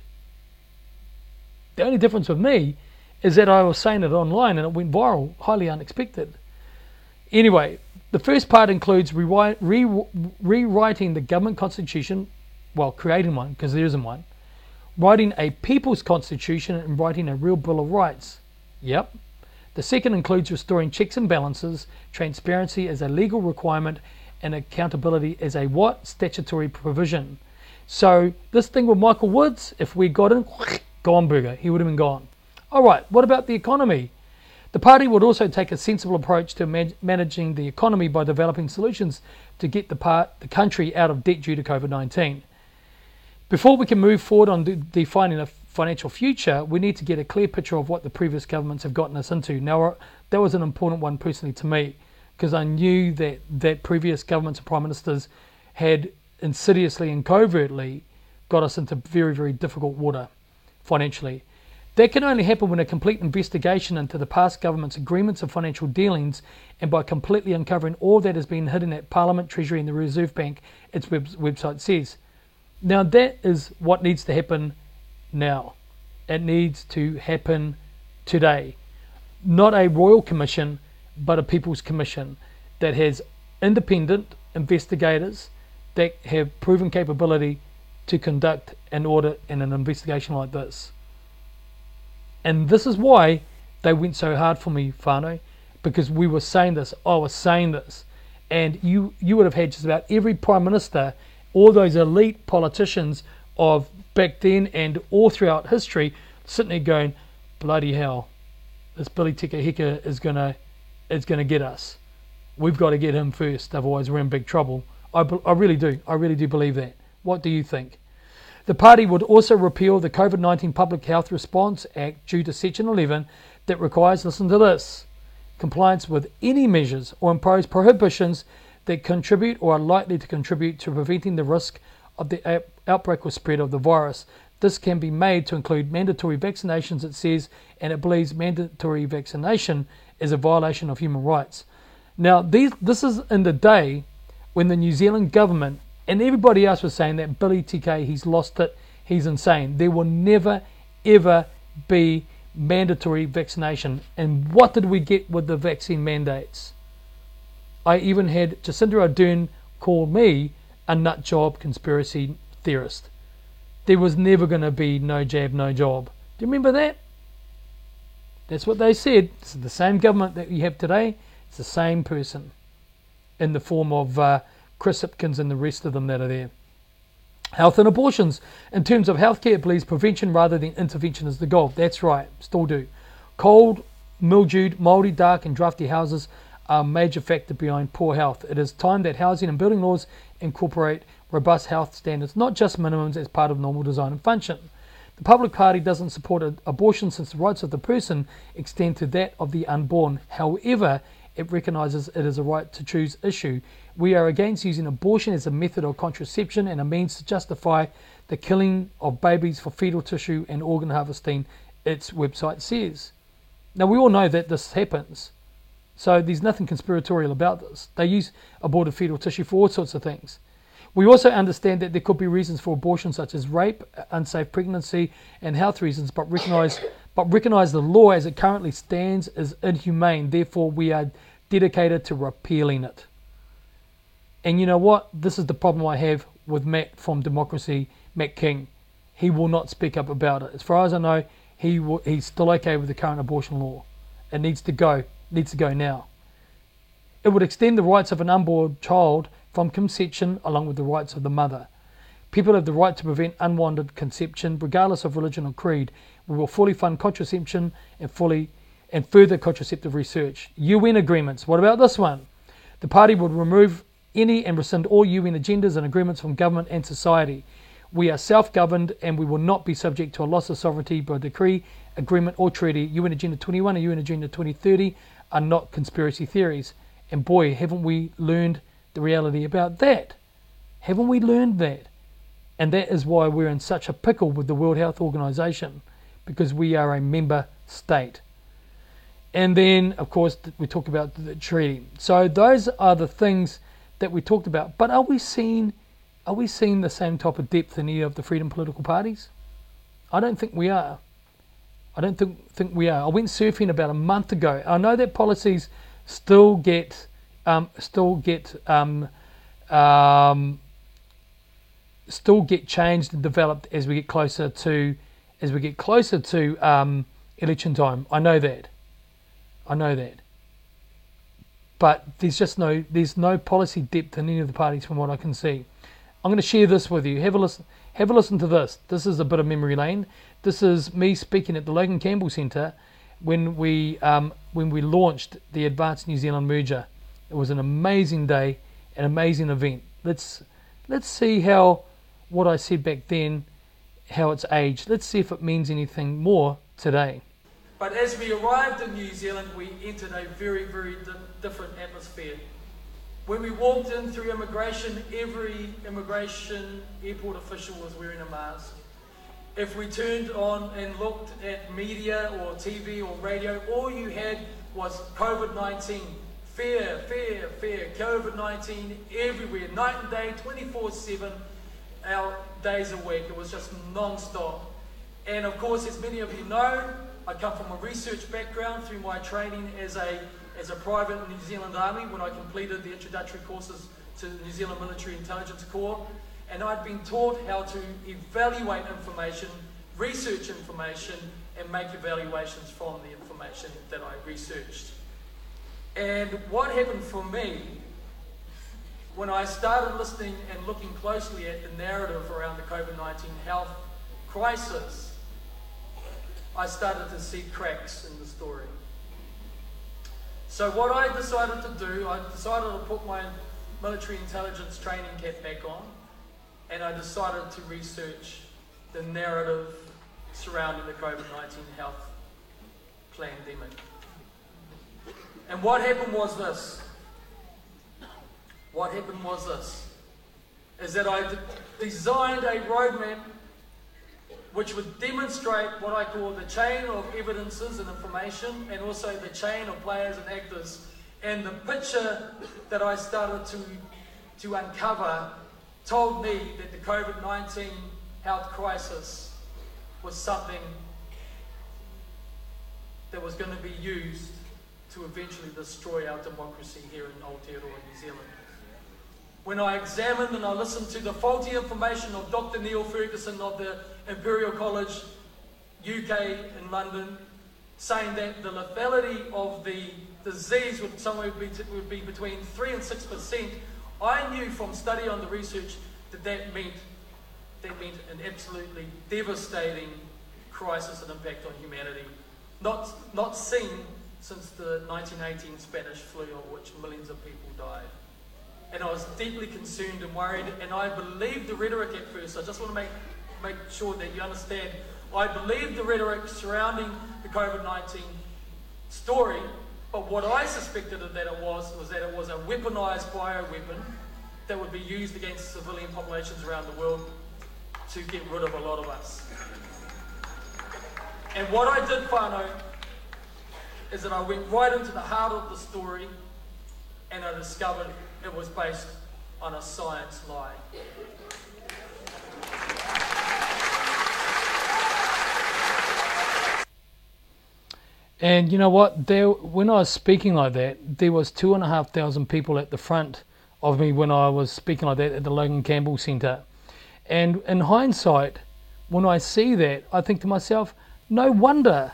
A: The only difference with me is that I was saying it online and it went viral, highly unexpected. Anyway, the first part includes rewriting the government constitution, creating one, because there isn't one, writing a people's constitution and writing a real Bill of Rights. Yep. The second includes restoring checks and balances, transparency as a legal requirement, and accountability as a statutory provision. So this thing with Michael Woods, if we got him, gone burger, he would have been gone. All right, what about the economy? The party would also take a sensible approach to managing the economy by developing solutions to get the country out of debt due to COVID-19. Before we can move forward on defining a financial future, we need to get a clear picture of what the previous governments have gotten us into. Now, that was an important one personally to me, because I knew that previous governments and prime ministers had insidiously and covertly got us into very, very difficult water financially. That can only happen when a complete investigation into the past government's agreements of financial dealings, and by completely uncovering all that has been hidden at Parliament, Treasury and the Reserve Bank, its website says. Now that is what needs to happen now. It needs to happen today. Not a royal commission, but a people's commission that has independent investigators that have proven capability to conduct an audit and an investigation like this. And this is why they went so hard for me, whānau, because we were saying this, I was saying this, and you would have had just about every prime minister, all those elite politicians of back then and all throughout history, sitting there going, bloody hell, this Billy Tikahika is gonna get us. We've got to get him first, otherwise we're in big trouble. I really do believe that. What do you think? The party would also repeal the COVID-19 Public Health Response Act due to Section 11 that requires, listen to this, compliance with any measures or impose prohibitions that contribute or are likely to contribute to preventing the risk of the outbreak or spread of the virus. This can be made to include mandatory vaccinations, it says, and it believes mandatory vaccination is a violation of human rights. Now, this is in the day when the New Zealand government and everybody else was saying that Billy TK, he's lost it, he's insane. There will never, ever be mandatory vaccination. And what did we get with the vaccine mandates? I even had Jacinda Ardern call me a nut job conspiracy theorist. There was never going to be no jab, no job. Do you remember that? That's what they said. This is the same government that you have today. It's the same person in the form of Chris Hipkins and the rest of them that are there. Health and abortions. In terms of healthcare, it believes prevention rather than intervention is the goal. That's right, still do. Cold, mildewed, mouldy, dark and drafty houses are a major factor behind poor health. It is time that housing and building laws incorporate robust health standards, not just minimums, as part of normal design and function. The Public Party doesn't support abortion since the rights of the person extend to that of the unborn. However, it recognises it is a right to choose issue. We are against using abortion as a method of contraception and a means to justify the killing of babies for fetal tissue and organ harvesting, its website says. Now, we all know that this happens, so there's nothing conspiratorial about this. They use aborted fetal tissue for all sorts of things. We also understand that there could be reasons for abortion such as rape, unsafe pregnancy and health reasons, but recognise the law as it currently stands is inhumane. Therefore, we are dedicated to repealing it. And you know what? This is the problem I have with Matt from Democracy, Matt King. He will not speak up about it. As far as I know, he's still okay with the current abortion law. It needs to go now. It would extend the rights of an unborn child from conception along with the rights of the mother. People have the right to prevent unwanted conception regardless of religion or creed. We will fully fund contraception and further contraceptive research. UN agreements. What about this one? The party would remove any and rescind all UN agendas and agreements from government and society. We are self-governed and we will not be subject to a loss of sovereignty by decree, agreement or treaty. UN Agenda 21 and UN Agenda 2030 are not conspiracy theories. And boy, haven't we learned the reality about that? Haven't we learned that? And that is why we're in such a pickle with the World Health Organization, because we are a member state. And then, of course, we talk about the treaty. So those are the things that we talked about. But are we seeing the same type of depth in any of the freedom political parties? I don't think we are. I don't think we are. I went surfing about a month ago. I know that policies still get changed and developed as we get closer to election time. I know that. But there's no policy depth in any of the parties from what I can see. I'm going to share this with you. Have a listen to this. This is a bit of memory lane. This is me speaking at the Logan Campbell Centre when we launched the Advance New Zealand merger. It was an amazing day, an amazing event. Let's see how what I said back then, how it's aged. Let's see if it means anything more today. But as we arrived in New Zealand, we entered a very, very different atmosphere. When we walked in through immigration, every immigration airport official was wearing a mask. If we turned on and looked at media or TV or radio, all you had was COVID-19. Fear, COVID-19 everywhere, night and day, 24/7, our days a week. It was just non-stop. And of course, as many of you know, I come from a research background through my training as a private in the New Zealand Army when I completed the introductory courses to the New Zealand Military Intelligence Corps. And I'd been taught how to evaluate information, research information, and make evaluations from the information that I researched. And what happened for me, when I started listening and looking closely at the narrative around the COVID-19 health crisis, I started to see cracks in the story. So what I decided to do, I decided to put my military intelligence training cap back on, and I decided to research the narrative surrounding the COVID-19 health pandemic. And what happened was this. Is that I designed a roadmap which would demonstrate what I call the chain of evidences and information, and also the chain of players and actors. And the picture that I started to uncover told me that the COVID-19 health crisis was something that was going to be used to eventually destroy our democracy here in Aotearoa, New Zealand. When I examined and I listened to the faulty information of Dr. Neil Ferguson of the Imperial College UK in London, saying that the lethality of the disease would be between 3 and 6%, I knew from study on the research that meant an absolutely devastating crisis and impact on humanity, not seen since the 1918 Spanish flu, of which millions of people died. And I was deeply concerned and worried, and I believed the rhetoric at first. I just want to make sure that you understand. I believed the rhetoric surrounding the COVID-19 story, but what I suspected that it was that it was a weaponized bioweapon that would be used against civilian populations around the world to get rid of a lot of us. And what I did, whānau, is that I went right into the heart of the story, and I discovered it was based on a science lie. And you know what? When I was speaking like that, there was 2,500 people at the front of me when I was speaking like that at the Logan Campbell Centre. And in hindsight, when I see that, I think to myself, no wonder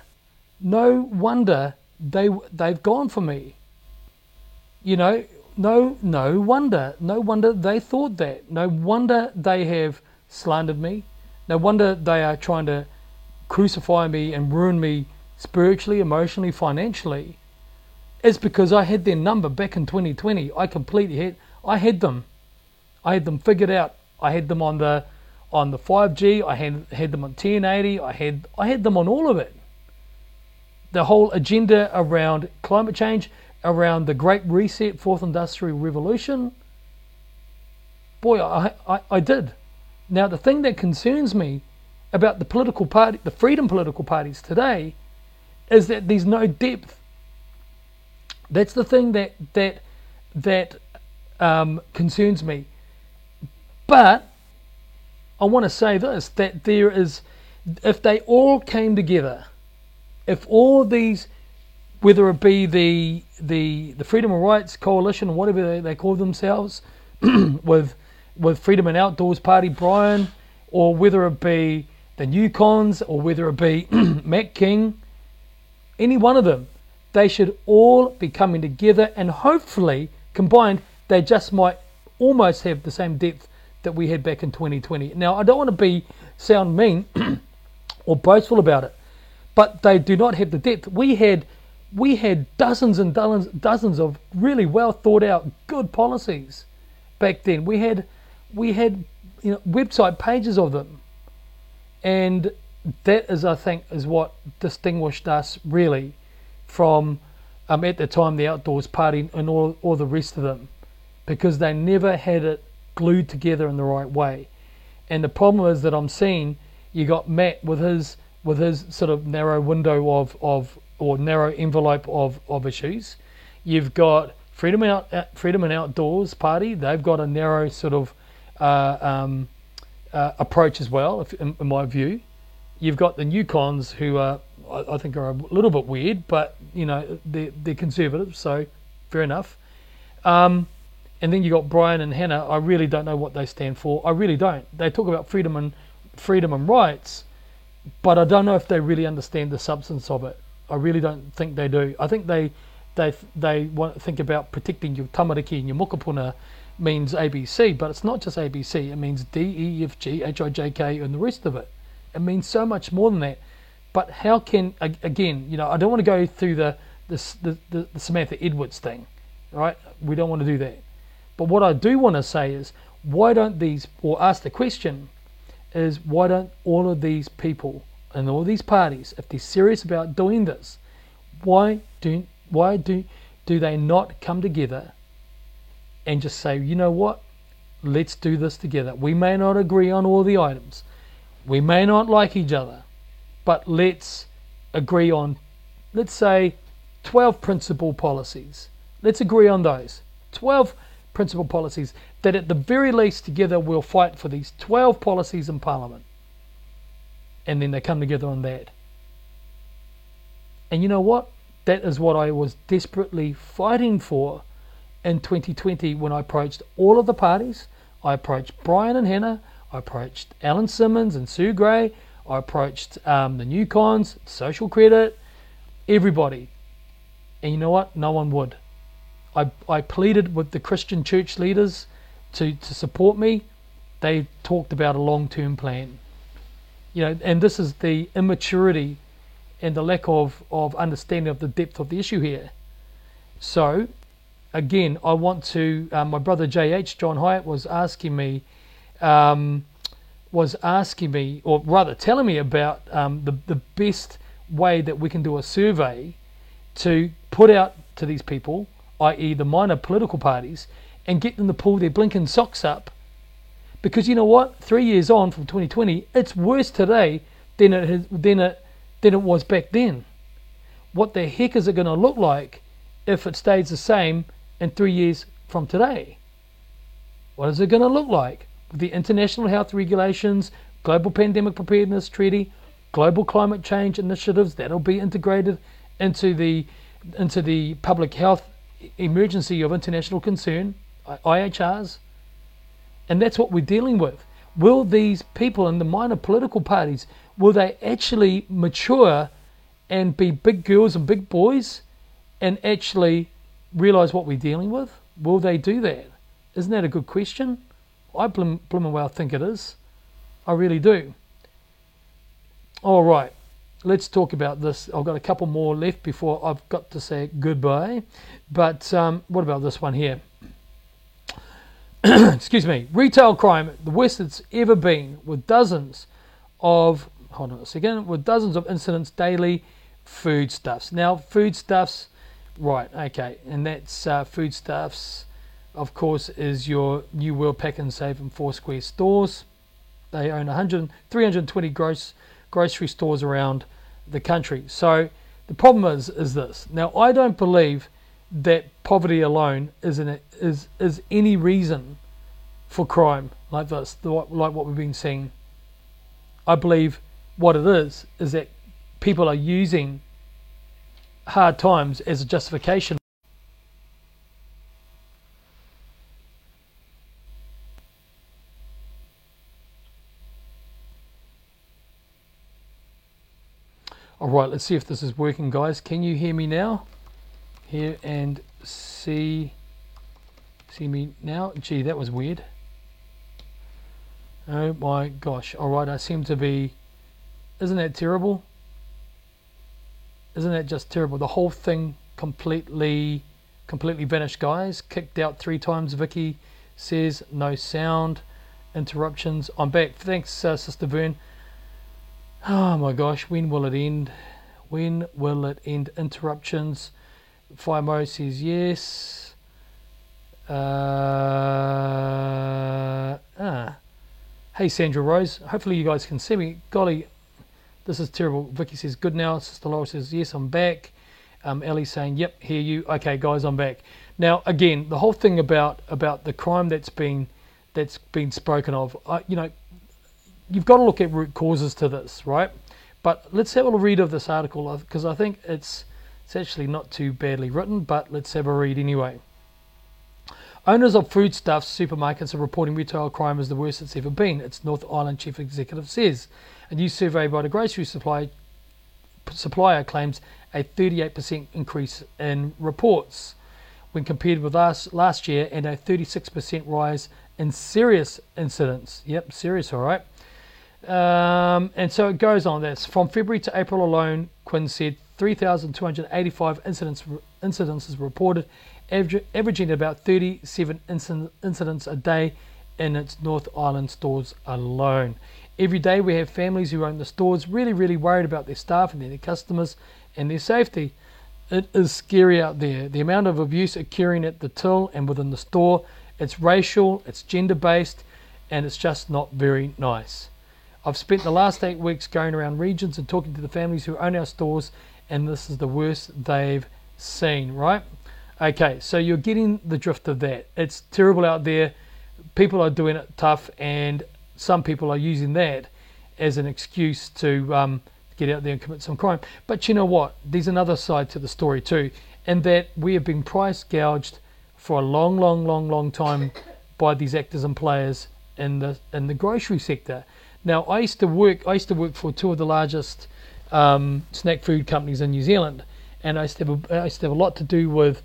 A: they've gone for me. You know, no wonder they thought that. No wonder they have slandered me. No wonder they are trying to crucify me and ruin me spiritually, emotionally, financially. It's because I had their number back in 2020. I had them figured out. I had them on the 5G. I had them on 1080. I had them on all of it. The whole agenda around climate change, around the Great Reset, Fourth Industrial Revolution. Boy, I did. Now, the thing that concerns me about the political party, the freedom political parties today, is that there's no depth. That's the thing that concerns me. But I want to say this, that there is, if they all came together, if all these, whether it be the Freedom and Rights Coalition or whatever they call themselves, with Freedom and Outdoors Party Brian, or whether it be the Newcons, or whether it be Matt King, any one of them, they should all be coming together, and hopefully combined they just might almost have the same depth that we had back in 2020. Now, I don't want to sound mean or boastful about it, but they do not have the depth. We had dozens and dozens of really well thought out good policies back then. We had website pages of them, and that is, I think, is what distinguished us really from at the time the Outdoors Party and all the rest of them, because they never had it glued together in the right way. And the problem is that I'm seeing you got Matt with his sort of narrow window or narrow envelope of issues. You've got Freedom and Outdoors Party. They've got a narrow sort of approach as well, in my view. You've got the Newcons, who I think are a little bit weird, but you know they're conservative, so fair enough. And then you got Brian and Hannah. I really don't know what they stand for. I really don't. They talk about freedom and rights, but I don't know if they really understand the substance of it. I really don't think they do. I think they want to think about protecting your tamariki and your mokopuna means ABC, but it's not just ABC. It means D, E, F, G, H, I, J, K, and the rest of it. It means so much more than that. But how can, again, you know, I don't want to go through the Samantha Edwards thing, right? We don't want to do that. But what I do want to say is, why don't these, or ask the question, is why don't all of these people and all these parties, if they're serious about doing this, why do they not come together and just say, you know what, let's do this together. We may not agree on all the items, we may not like each other, but let's agree on, let's say, 12 principal policies. Let's agree on those 12 principal policies, that at the very least together we'll fight for these 12 policies in Parliament, and then they come together on that. And you know what, that is what I was desperately fighting for in 2020 when I approached all of the parties. I approached Brian and Hannah, I approached Alan Simmons and Sue Gray, I approached the Newcons, Social Credit, everybody, and you know what, no one would. I pleaded with the Christian church leaders to support me. They talked about a long-term plan. You know, and this is the immaturity and the lack of understanding of the depth of the issue here. So, again, I want to, my brother JH, John Hyatt, was asking me, or rather telling me about the best way that we can do a survey to put out to these people, i.e. the minor political parties, and get them to pull their blinking socks up. Because you know what? 3 years on from 2020, it's worse today than it was back then. What the heck is it going to look like if it stays the same in 3 years from today? What is it going to look like? The international health regulations, global pandemic preparedness treaty, global climate change initiatives that'll be integrated into the public health emergency of international concern, IHRs, and that's what we're dealing with. Will these people in the minor political parties, will they actually mature and be big girls and big boys and actually realise what we're dealing with? Will they do that? Isn't that a good question? I blooming well think it is. I really do. All right, let's talk about this. I've got a couple more left before I've got to say goodbye. But what about this one here? Excuse me. Retail crime, the worst it's ever been, with dozens of incidents daily. Foodstuffs. Now, foodstuffs, right, okay, and that's foodstuffs, of course, is your New World Pack and Save and Foursquare stores. They own 320 grocery stores around the country. So the problem is this. Now, I don't believe that poverty alone is any reason for crime like this, like what we've been seeing. I believe what it is that people are using hard times as a justification. All right, let's see if this is working, guys. Can you hear me now? Hear and see me now? Gee, that was weird. Oh my gosh. All right, I seem to be... Isn't that terrible? Isn't that just terrible? The whole thing completely vanished, guys. Kicked out 3 times. Vicky says no sound. Interruptions. I'm back. Thanks, Sister Vern. Oh my gosh, when will it end? When will it end? Interruptions. Fimo says yes. Hey Sandra Rose, hopefully you guys can see me. Golly, this is terrible. Vicky says good now. Sister Laura says yes, I'm back. Ellie saying yep, hear you. Okay guys, I'm back. Now again, the whole thing about the crime that's been spoken of, you've got to look at root causes to this, right? But let's have a read of this article, because I think it's actually not too badly written, but let's have a read anyway. Owners of foodstuffs supermarkets are reporting retail crime is the worst it's ever been, its North Island chief executive says. A new survey by the grocery supplier claims a 38% increase in reports when compared with last year, and a 36% rise in serious incidents. Yep, serious, all right. And so it goes on. That's from February to April alone, Quinn said 3,285 incidences reported, averaging about 37 incidents a day in its North Island stores alone. Every day we have families who own the stores really worried about their staff and their customers and their safety. It is scary out there. The amount of abuse occurring at the till and within the store, it's racial, it's gender-based, and it's just not very nice. I've spent the last 8 weeks going around regions and talking to the families who own our stores, and this is the worst they've seen, right? Okay, so you're getting the drift of that. It's terrible out there. People are doing it tough, and some people are using that as an excuse to get out there and commit some crime. But you know what? There's another side to the story too, and that we have been price gouged for a long time by these actors and players in the grocery sector. Now, I used to work for 2 of the largest snack food companies in New Zealand, and I used to have a lot to do with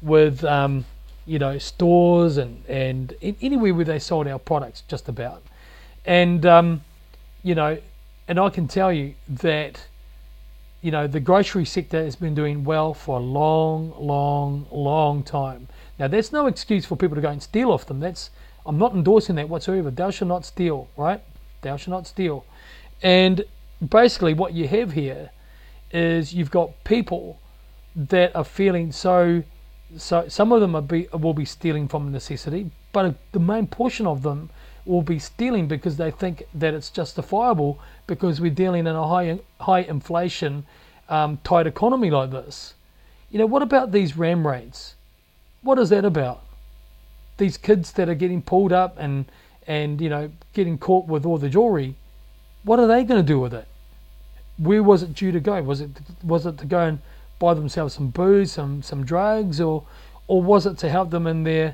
A: stores and anywhere where they sold our products, just about. And and I can tell you that the grocery sector has been doing well for a long time. Now, that's no excuse for people to go and steal off them. I'm not endorsing that whatsoever. Thou shalt not steal, right? Thou shalt not steal. And basically what you have here is you've got people that are feeling so some of them will be stealing from necessity, but the main portion of them will be stealing because they think that it's justifiable because we're dealing in a high inflation, tight economy like this. What about these ram raids? What is that about? These kids that are getting pulled up and getting caught with all the jewelry, what are they going to do with it? Where was it due to go? Was it to go and buy themselves some booze, some drugs, or was it to help them in their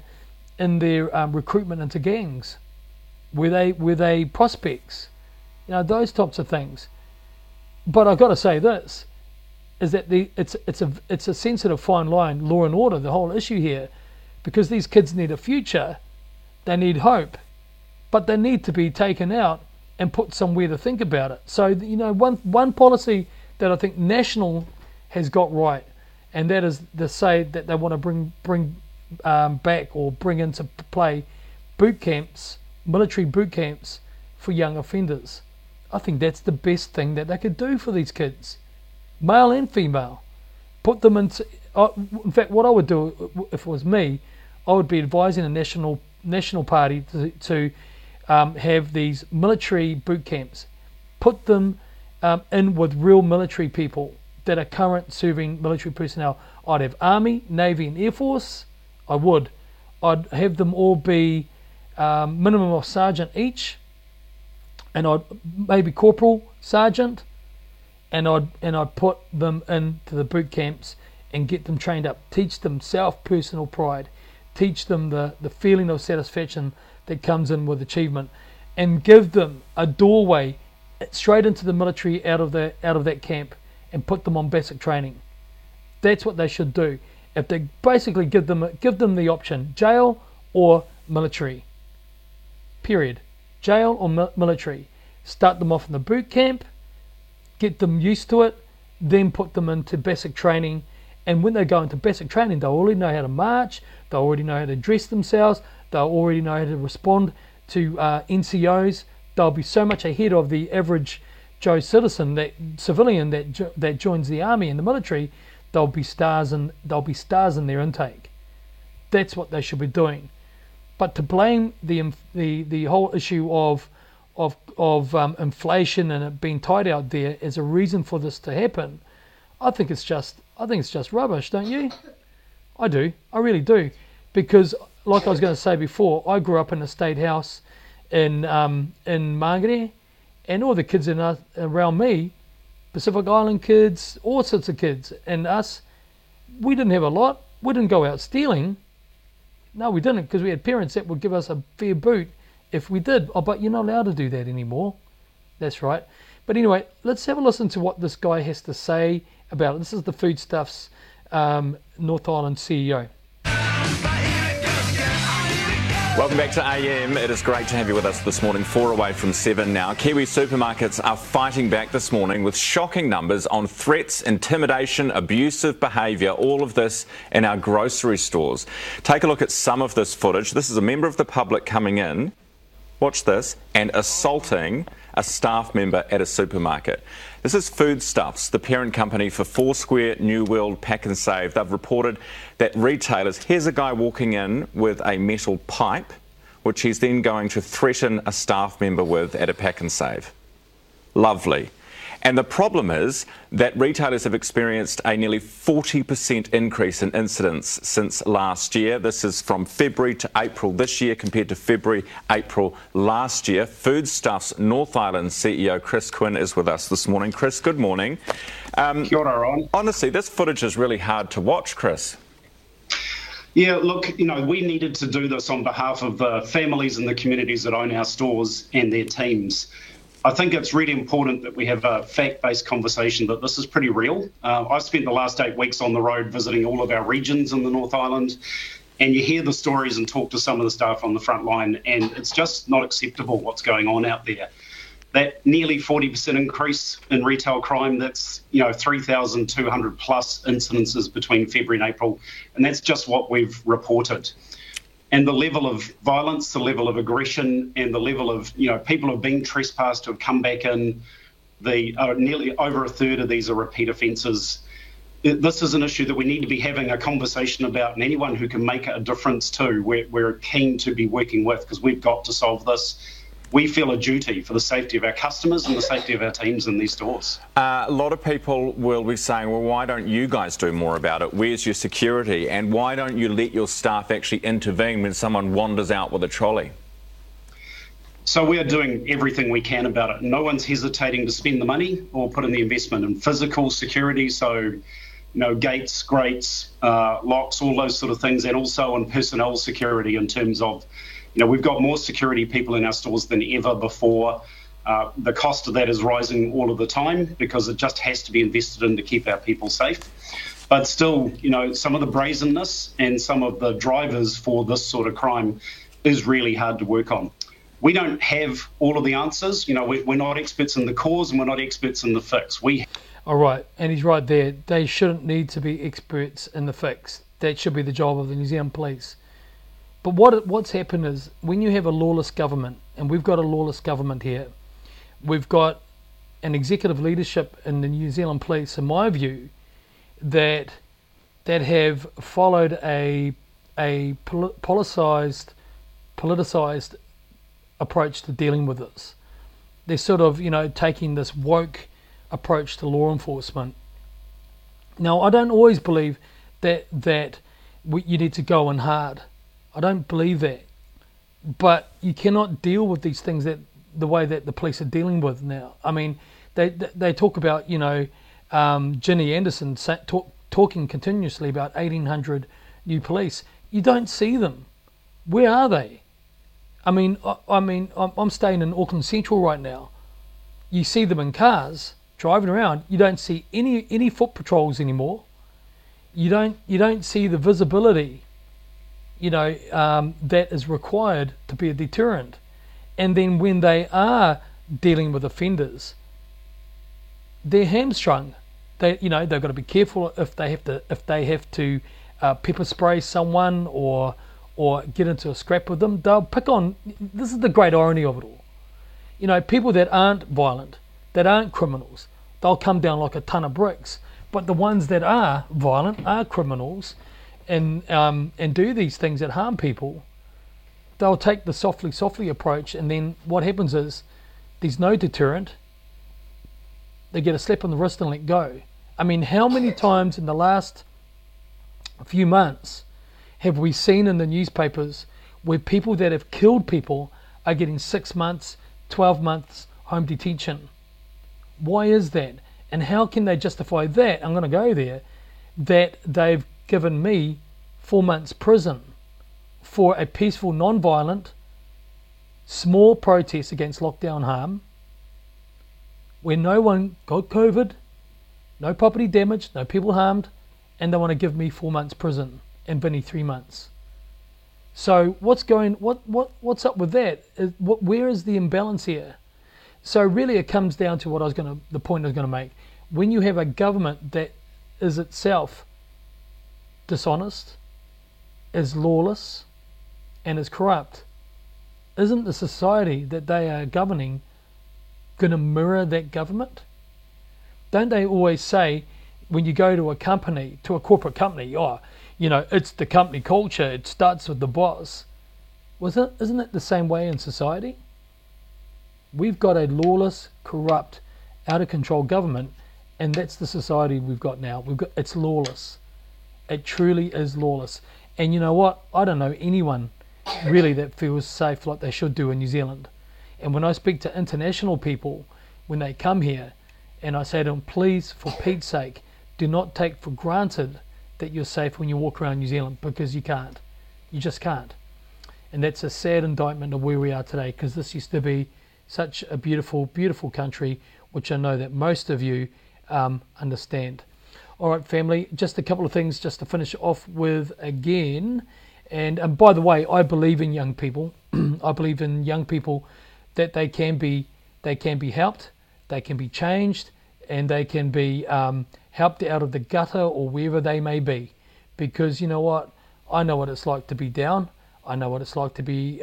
A: in their recruitment into gangs? Were they prospects? You know, those types of things. But I've got to say this, is that it's a sensitive fine line, law and order, the whole issue here, because these kids need a future, they need hope, but they need to be taken out and put somewhere to think about it. So, you know, one policy that I think National has got right, and that is to say that they want to bring back or bring into play boot camps, military boot camps for young offenders. I think that's the best thing that they could do for these kids, male and female. Put them into. In fact, what I would do if it was me, I would be advising the National Party to have these military boot camps. Put them in with real military people that are current serving military personnel. I'd have Army, Navy, and Air Force. I'd have them all be minimum of sergeant each, and I'd maybe corporal, sergeant, and I'd put them into the boot camps and get them trained up, teach them personal pride, teach them the feeling of satisfaction that comes in with achievement, and give them a doorway straight into the military out of that camp, and put them on basic training. That's what they should do. If they basically give them the option, jail or military. Period. Jail or military. Start them off in the boot camp, get them used to it, then put them into basic training. And when they go into basic training, they'll already know how to march, they'll already know how to dress themselves, they'll already know how to respond to NCOs. They'll be so much ahead of the average Joe citizen, civilian that joins the army and the military. They'll be stars in their intake. That's what they should be doing. But to blame the whole issue of inflation and it being tight out there as a reason for this to happen, I think it's just rubbish, don't you? I do. I really do. Because like I was going to say before, I grew up in a state house in Māngere, and all the kids around me, Pacific Island kids, all sorts of kids, and us, we didn't have a lot. We didn't go out stealing. No, we didn't, because we had parents that would give us a fair boot if we did. Oh, but you're not allowed to do that anymore. That's right. But anyway, let's have a listen to what this guy has to say about it. This is the Foodstuffs North Island CEO.
E: Welcome back to AM. It is great to have you with us this morning, 4 away from 7 now. Kiwi supermarkets are fighting back this morning with shocking numbers on threats, intimidation, abusive behaviour, all of this in our grocery stores. Take a look at some of this footage. This is a member of the public coming in, watch this, and assaulting a staff member at a supermarket. This is Foodstuffs, the parent company for Foursquare, New World, Pack and Save. They've reported that retailers, here's a guy walking in with a metal pipe, which he's then going to threaten a staff member with at a Pack and Save. Lovely. And the problem is that retailers have experienced a nearly 40% increase in incidents since last year. This is from February to April this year compared to February, April last year. Foodstuffs North Island CEO Chris Quinn is with us this morning. Chris, good morning.
F: Kia ora, Ron.
E: Honestly, this footage is really hard to watch, Chris.
F: Yeah, look, we needed to do this on behalf of the families and the communities that own our stores and their teams. I think it's really important that we have a fact-based conversation that this is pretty real. I've spent the last 8 weeks on the road visiting all of our regions in the North Island, and you hear the stories and talk to some of the staff on the front line, and it's just not acceptable what's going on out there. That nearly 40% increase in retail crime, that's 3,200 plus incidences between February and April, and that's just what we've reported. And the level of violence, the level of aggression, and the level of people who have been trespassed who have come back in, nearly over a third of these are repeat offences. This is an issue that we need to be having a conversation about, and anyone who can make a difference too, we're keen to be working with, because we've got to solve this. We feel a duty for the safety of our customers and the safety of our teams in these stores.
E: A lot of people will be saying, well, why don't you guys do more about it? Where's your security? And why don't you let your staff actually intervene when someone wanders out with a trolley?
F: So we are doing everything we can about it. No one's hesitating to spend the money or put in the investment in physical security. So, gates, grates, locks, all those sort of things, and also on personnel security in terms of, we've got more security people in our stores than ever before. The cost of that is rising all of the time because it just has to be invested in to keep our people safe. But still, some of the brazenness and some of the drivers for this sort of crime is really hard to work on. We don't have all of the answers. We're not experts in the cause and we're not experts in the fix.
A: All right, and he's right there. They shouldn't need to be experts in the fix. That should be the job of the New Zealand Police. But what's happened is when you have a lawless government, and we've got a lawless government here, we've got an executive leadership in the New Zealand Police, in my view, that have followed a politicized approach to dealing with this. They're sort of, taking this woke approach to law enforcement. Now, I don't always believe that you need to go in hard. I don't believe that. But you cannot deal with these things the way that the police are dealing with now. I mean, they talk about, Ginny Anderson talking continuously about 1,800 new police. You don't see them. Where are they? I'm staying in Auckland Central right now. You see them in cars driving around. You don't see any foot patrols anymore. You don't see the visibility, that is required to be a deterrent. And then when they are dealing with offenders, they're hamstrung. They've got to be careful if they have to pepper spray someone or get into a scrap with them. They'll pick on. This is the great irony of it all. People that aren't violent, that aren't criminals, they'll come down like a ton of bricks. But the ones that are violent, are criminals, and do these things that harm people, they'll take the softly approach, and then what happens is there's no deterrent. They get a slap on the wrist and let go. I mean, how many times in the last few months have we seen in the newspapers where people that have killed people are getting 6 months, 12 months home detention? Why is that? And how can they justify that? I'm going to go there. That they've given me 4 months prison for a peaceful, non-violent, small protest against lockdown harm, where no one got COVID, no property damage, no people harmed, and they want to give me 4 months prison and Vinny 3 months. So what's up with that? Where is the imbalance here? So really, it comes down to the point I was going to make. When you have a government that is itself dishonest, is lawless, and is corrupt, isn't the society that they are governing going to mirror that government? Don't they always say, when you go to a corporate company, it's the company culture, it starts with the boss. Isn't it the same way in society? We've got a lawless, corrupt, out of control government, and that's the society we've got now. It's lawless. It truly is lawless. And you know what? I don't know anyone really that feels safe like they should do in New Zealand. And when I speak to international people, when they come here, and I say to them, please, for Pete's sake, do not take for granted that you're safe when you walk around New Zealand, because you can't. You just can't. And that's a sad indictment of where we are today, because this used to be such a beautiful, beautiful country, which I know that most of you understand. All right, family, just a couple of things just to finish off with again. And by the way, I believe in young people. I believe in young people that they can be helped, they can be changed, and they can be helped out of the gutter or wherever they may be. Because you know what? I know what it's like to be down. I know what it's like to be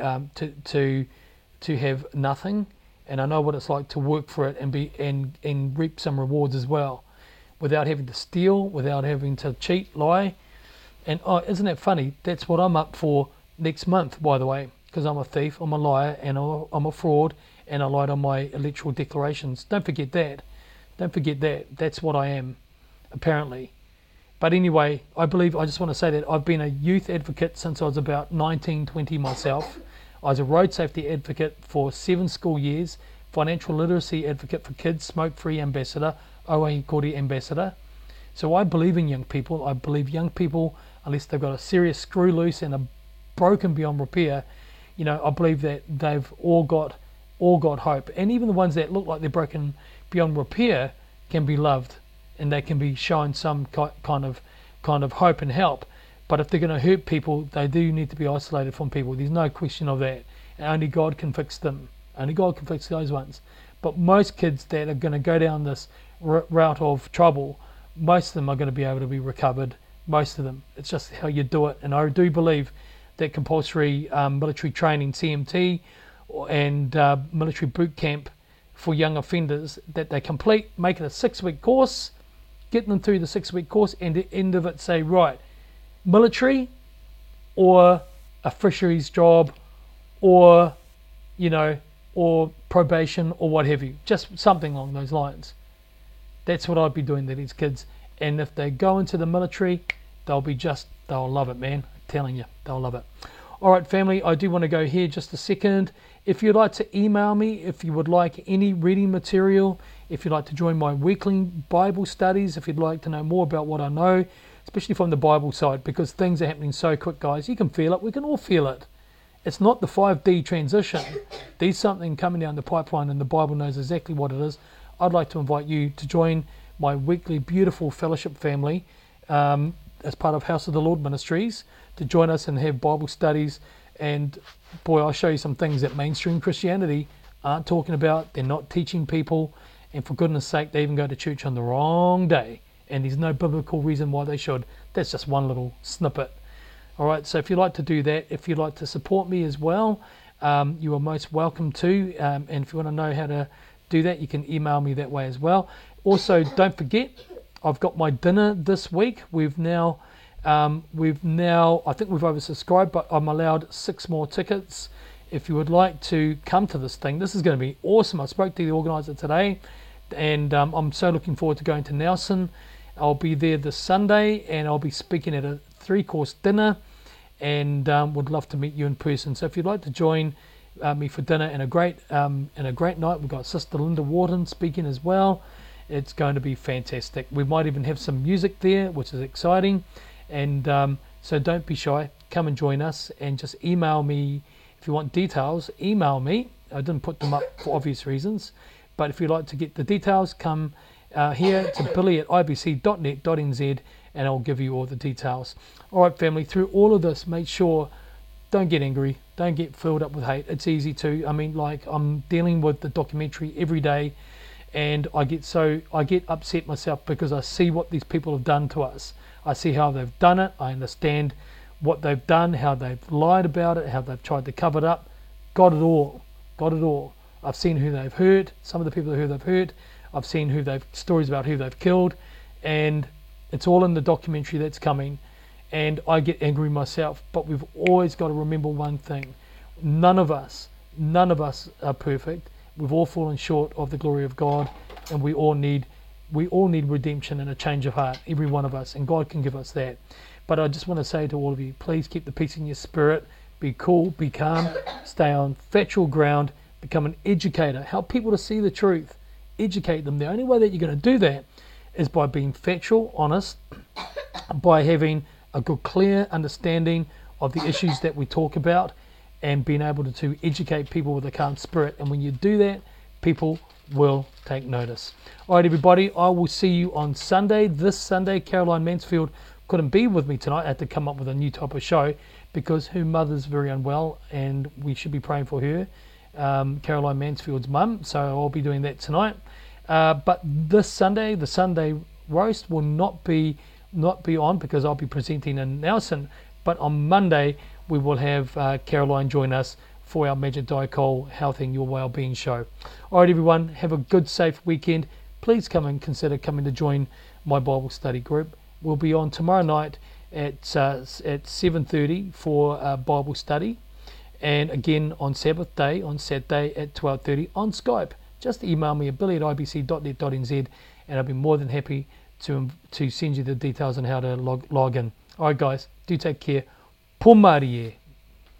A: to have nothing, and I know what it's like to work for it and reap some rewards as well, without having to steal, without having to cheat, lie. And isn't it funny? That's what I'm up for next month, by the way, because I'm a thief, I'm a liar, and I'm a fraud, and I lied on my electoral declarations. Don't forget that. Don't forget that. That's what I am, apparently. But anyway, I just want to say that I've been a youth advocate since I was about 19, 20 myself. I was a road safety advocate for 7 school years, financial literacy advocate for kids, smoke-free ambassador, Owahi Kore ambassador. So I believe in young people. I believe young people, unless they've got a serious screw loose and are broken beyond repair, I believe that they've all got hope. And even the ones that look like they're broken beyond repair can be loved, and they can be shown some kind of hope and help. But if they're going to hurt people, they do need to be isolated from people. There's no question of that. And only God can fix them. Only God can fix those ones. But most kids that are going to go down this route of trouble, most of them are going to be able to be recovered. Most of them. It's just how you do it. And I do believe that compulsory military training, CMT, and military boot camp for young offenders, that they complete, make it a 6-week course, get them through the 6-week course, and at the end of it say, right, military or a fisheries job or or probation or what have you, just something along those lines. That's what I'd be doing to these kids. And if they go into the military, they'll love it, man. I'm telling you, they'll love it. All right, family, I do want to go here just a second. If you'd like to email me, if you would like any reading material, if you'd like to join my weekly Bible studies, if you'd like to know more about what I know, especially from the Bible side, because things are happening so quick, guys. You can feel it. We can all feel it. It's not the 5D transition. There's something coming down the pipeline, and the Bible knows exactly what it is. I'd like to invite you to join my weekly beautiful fellowship family as part of House of the Lord Ministries, to join us and have Bible studies. And boy, I'll show you some things that mainstream Christianity aren't talking about. They're not teaching people, and for goodness sake, they even go to church on the wrong day, and there's no biblical reason why they should. That's just one little snippet. All right, so if you'd like to do that, if you'd like to support me as well, you are most welcome to. And if you want to know how to do that, you can email me that way as well. Also, don't forget, I've got my dinner this week. We've now, I think we've oversubscribed, but I'm allowed 6 more tickets. If you would like to come to this thing, this is going to be awesome. I spoke to the organizer today, and I'm so looking forward to going to Nelson. I'll be there this Sunday, and I'll be speaking at a 3-course dinner, and would love to meet you in person. So if you'd like to join me for dinner and a great night, we've got Sister Linda Wharton speaking as well. It's going to be fantastic. We might even have some music there, which is exciting. And so don't be shy. Come and join us, and just email me if you want details. Email me. I didn't put them up for obvious reasons, but if you'd like to get the details, come here to billy@ibc.net.nz, and I'll give you all the details. All right, family, through all of this, make sure, don't get angry, don't get filled up with hate. It's easy to. I mean, like, I'm dealing with the documentary every day, and I get upset myself because I see what these people have done to us. I see how they've done it. I understand what they've done, how they've lied about it, how they've tried to cover it up. Got it all. I've seen who they've hurt, some of the people who they've hurt. I've seen stories about who they've killed, and it's all in the documentary that's coming. And I get angry myself, but we've always got to remember one thing: none of us are perfect. We've all fallen short of the glory of God, and we all need redemption and a change of heart, every one of us, and God can give us that. But I just want to say to all of you, please keep the peace in your spirit. Be cool, be calm, stay on factual ground, become an educator, help people to see the truth, educate them. The only way that you're going to do that is by being factual, honest, by having a good, clear understanding of the issues that we talk about, and being able to educate people with a calm spirit. And when you do that, people will take notice. All right, everybody, I will see you on Sunday. This Sunday, Caroline Mansfield couldn't be with me tonight. I had to come up with a new type of show because her mother's very unwell, and we should be praying for her, Caroline Mansfield's mum. So I'll be doing that tonight. But this Sunday, the Sunday roast will not be on because I'll be presenting in Nelson. But on Monday, we will have Caroline join us for our Major Dicole Health and Your Wellbeing show. All right, everyone, have a good, safe weekend. Please come and consider coming to join my Bible study group. We'll be on tomorrow night at 7:30 for Bible study, and again on Sabbath day, on Saturday at 12:30 on Skype. Just email me at billy@ibc.net.nz, and I'll be more than happy to send you the details on how to log in. All right, guys, do take care. Pō mārie.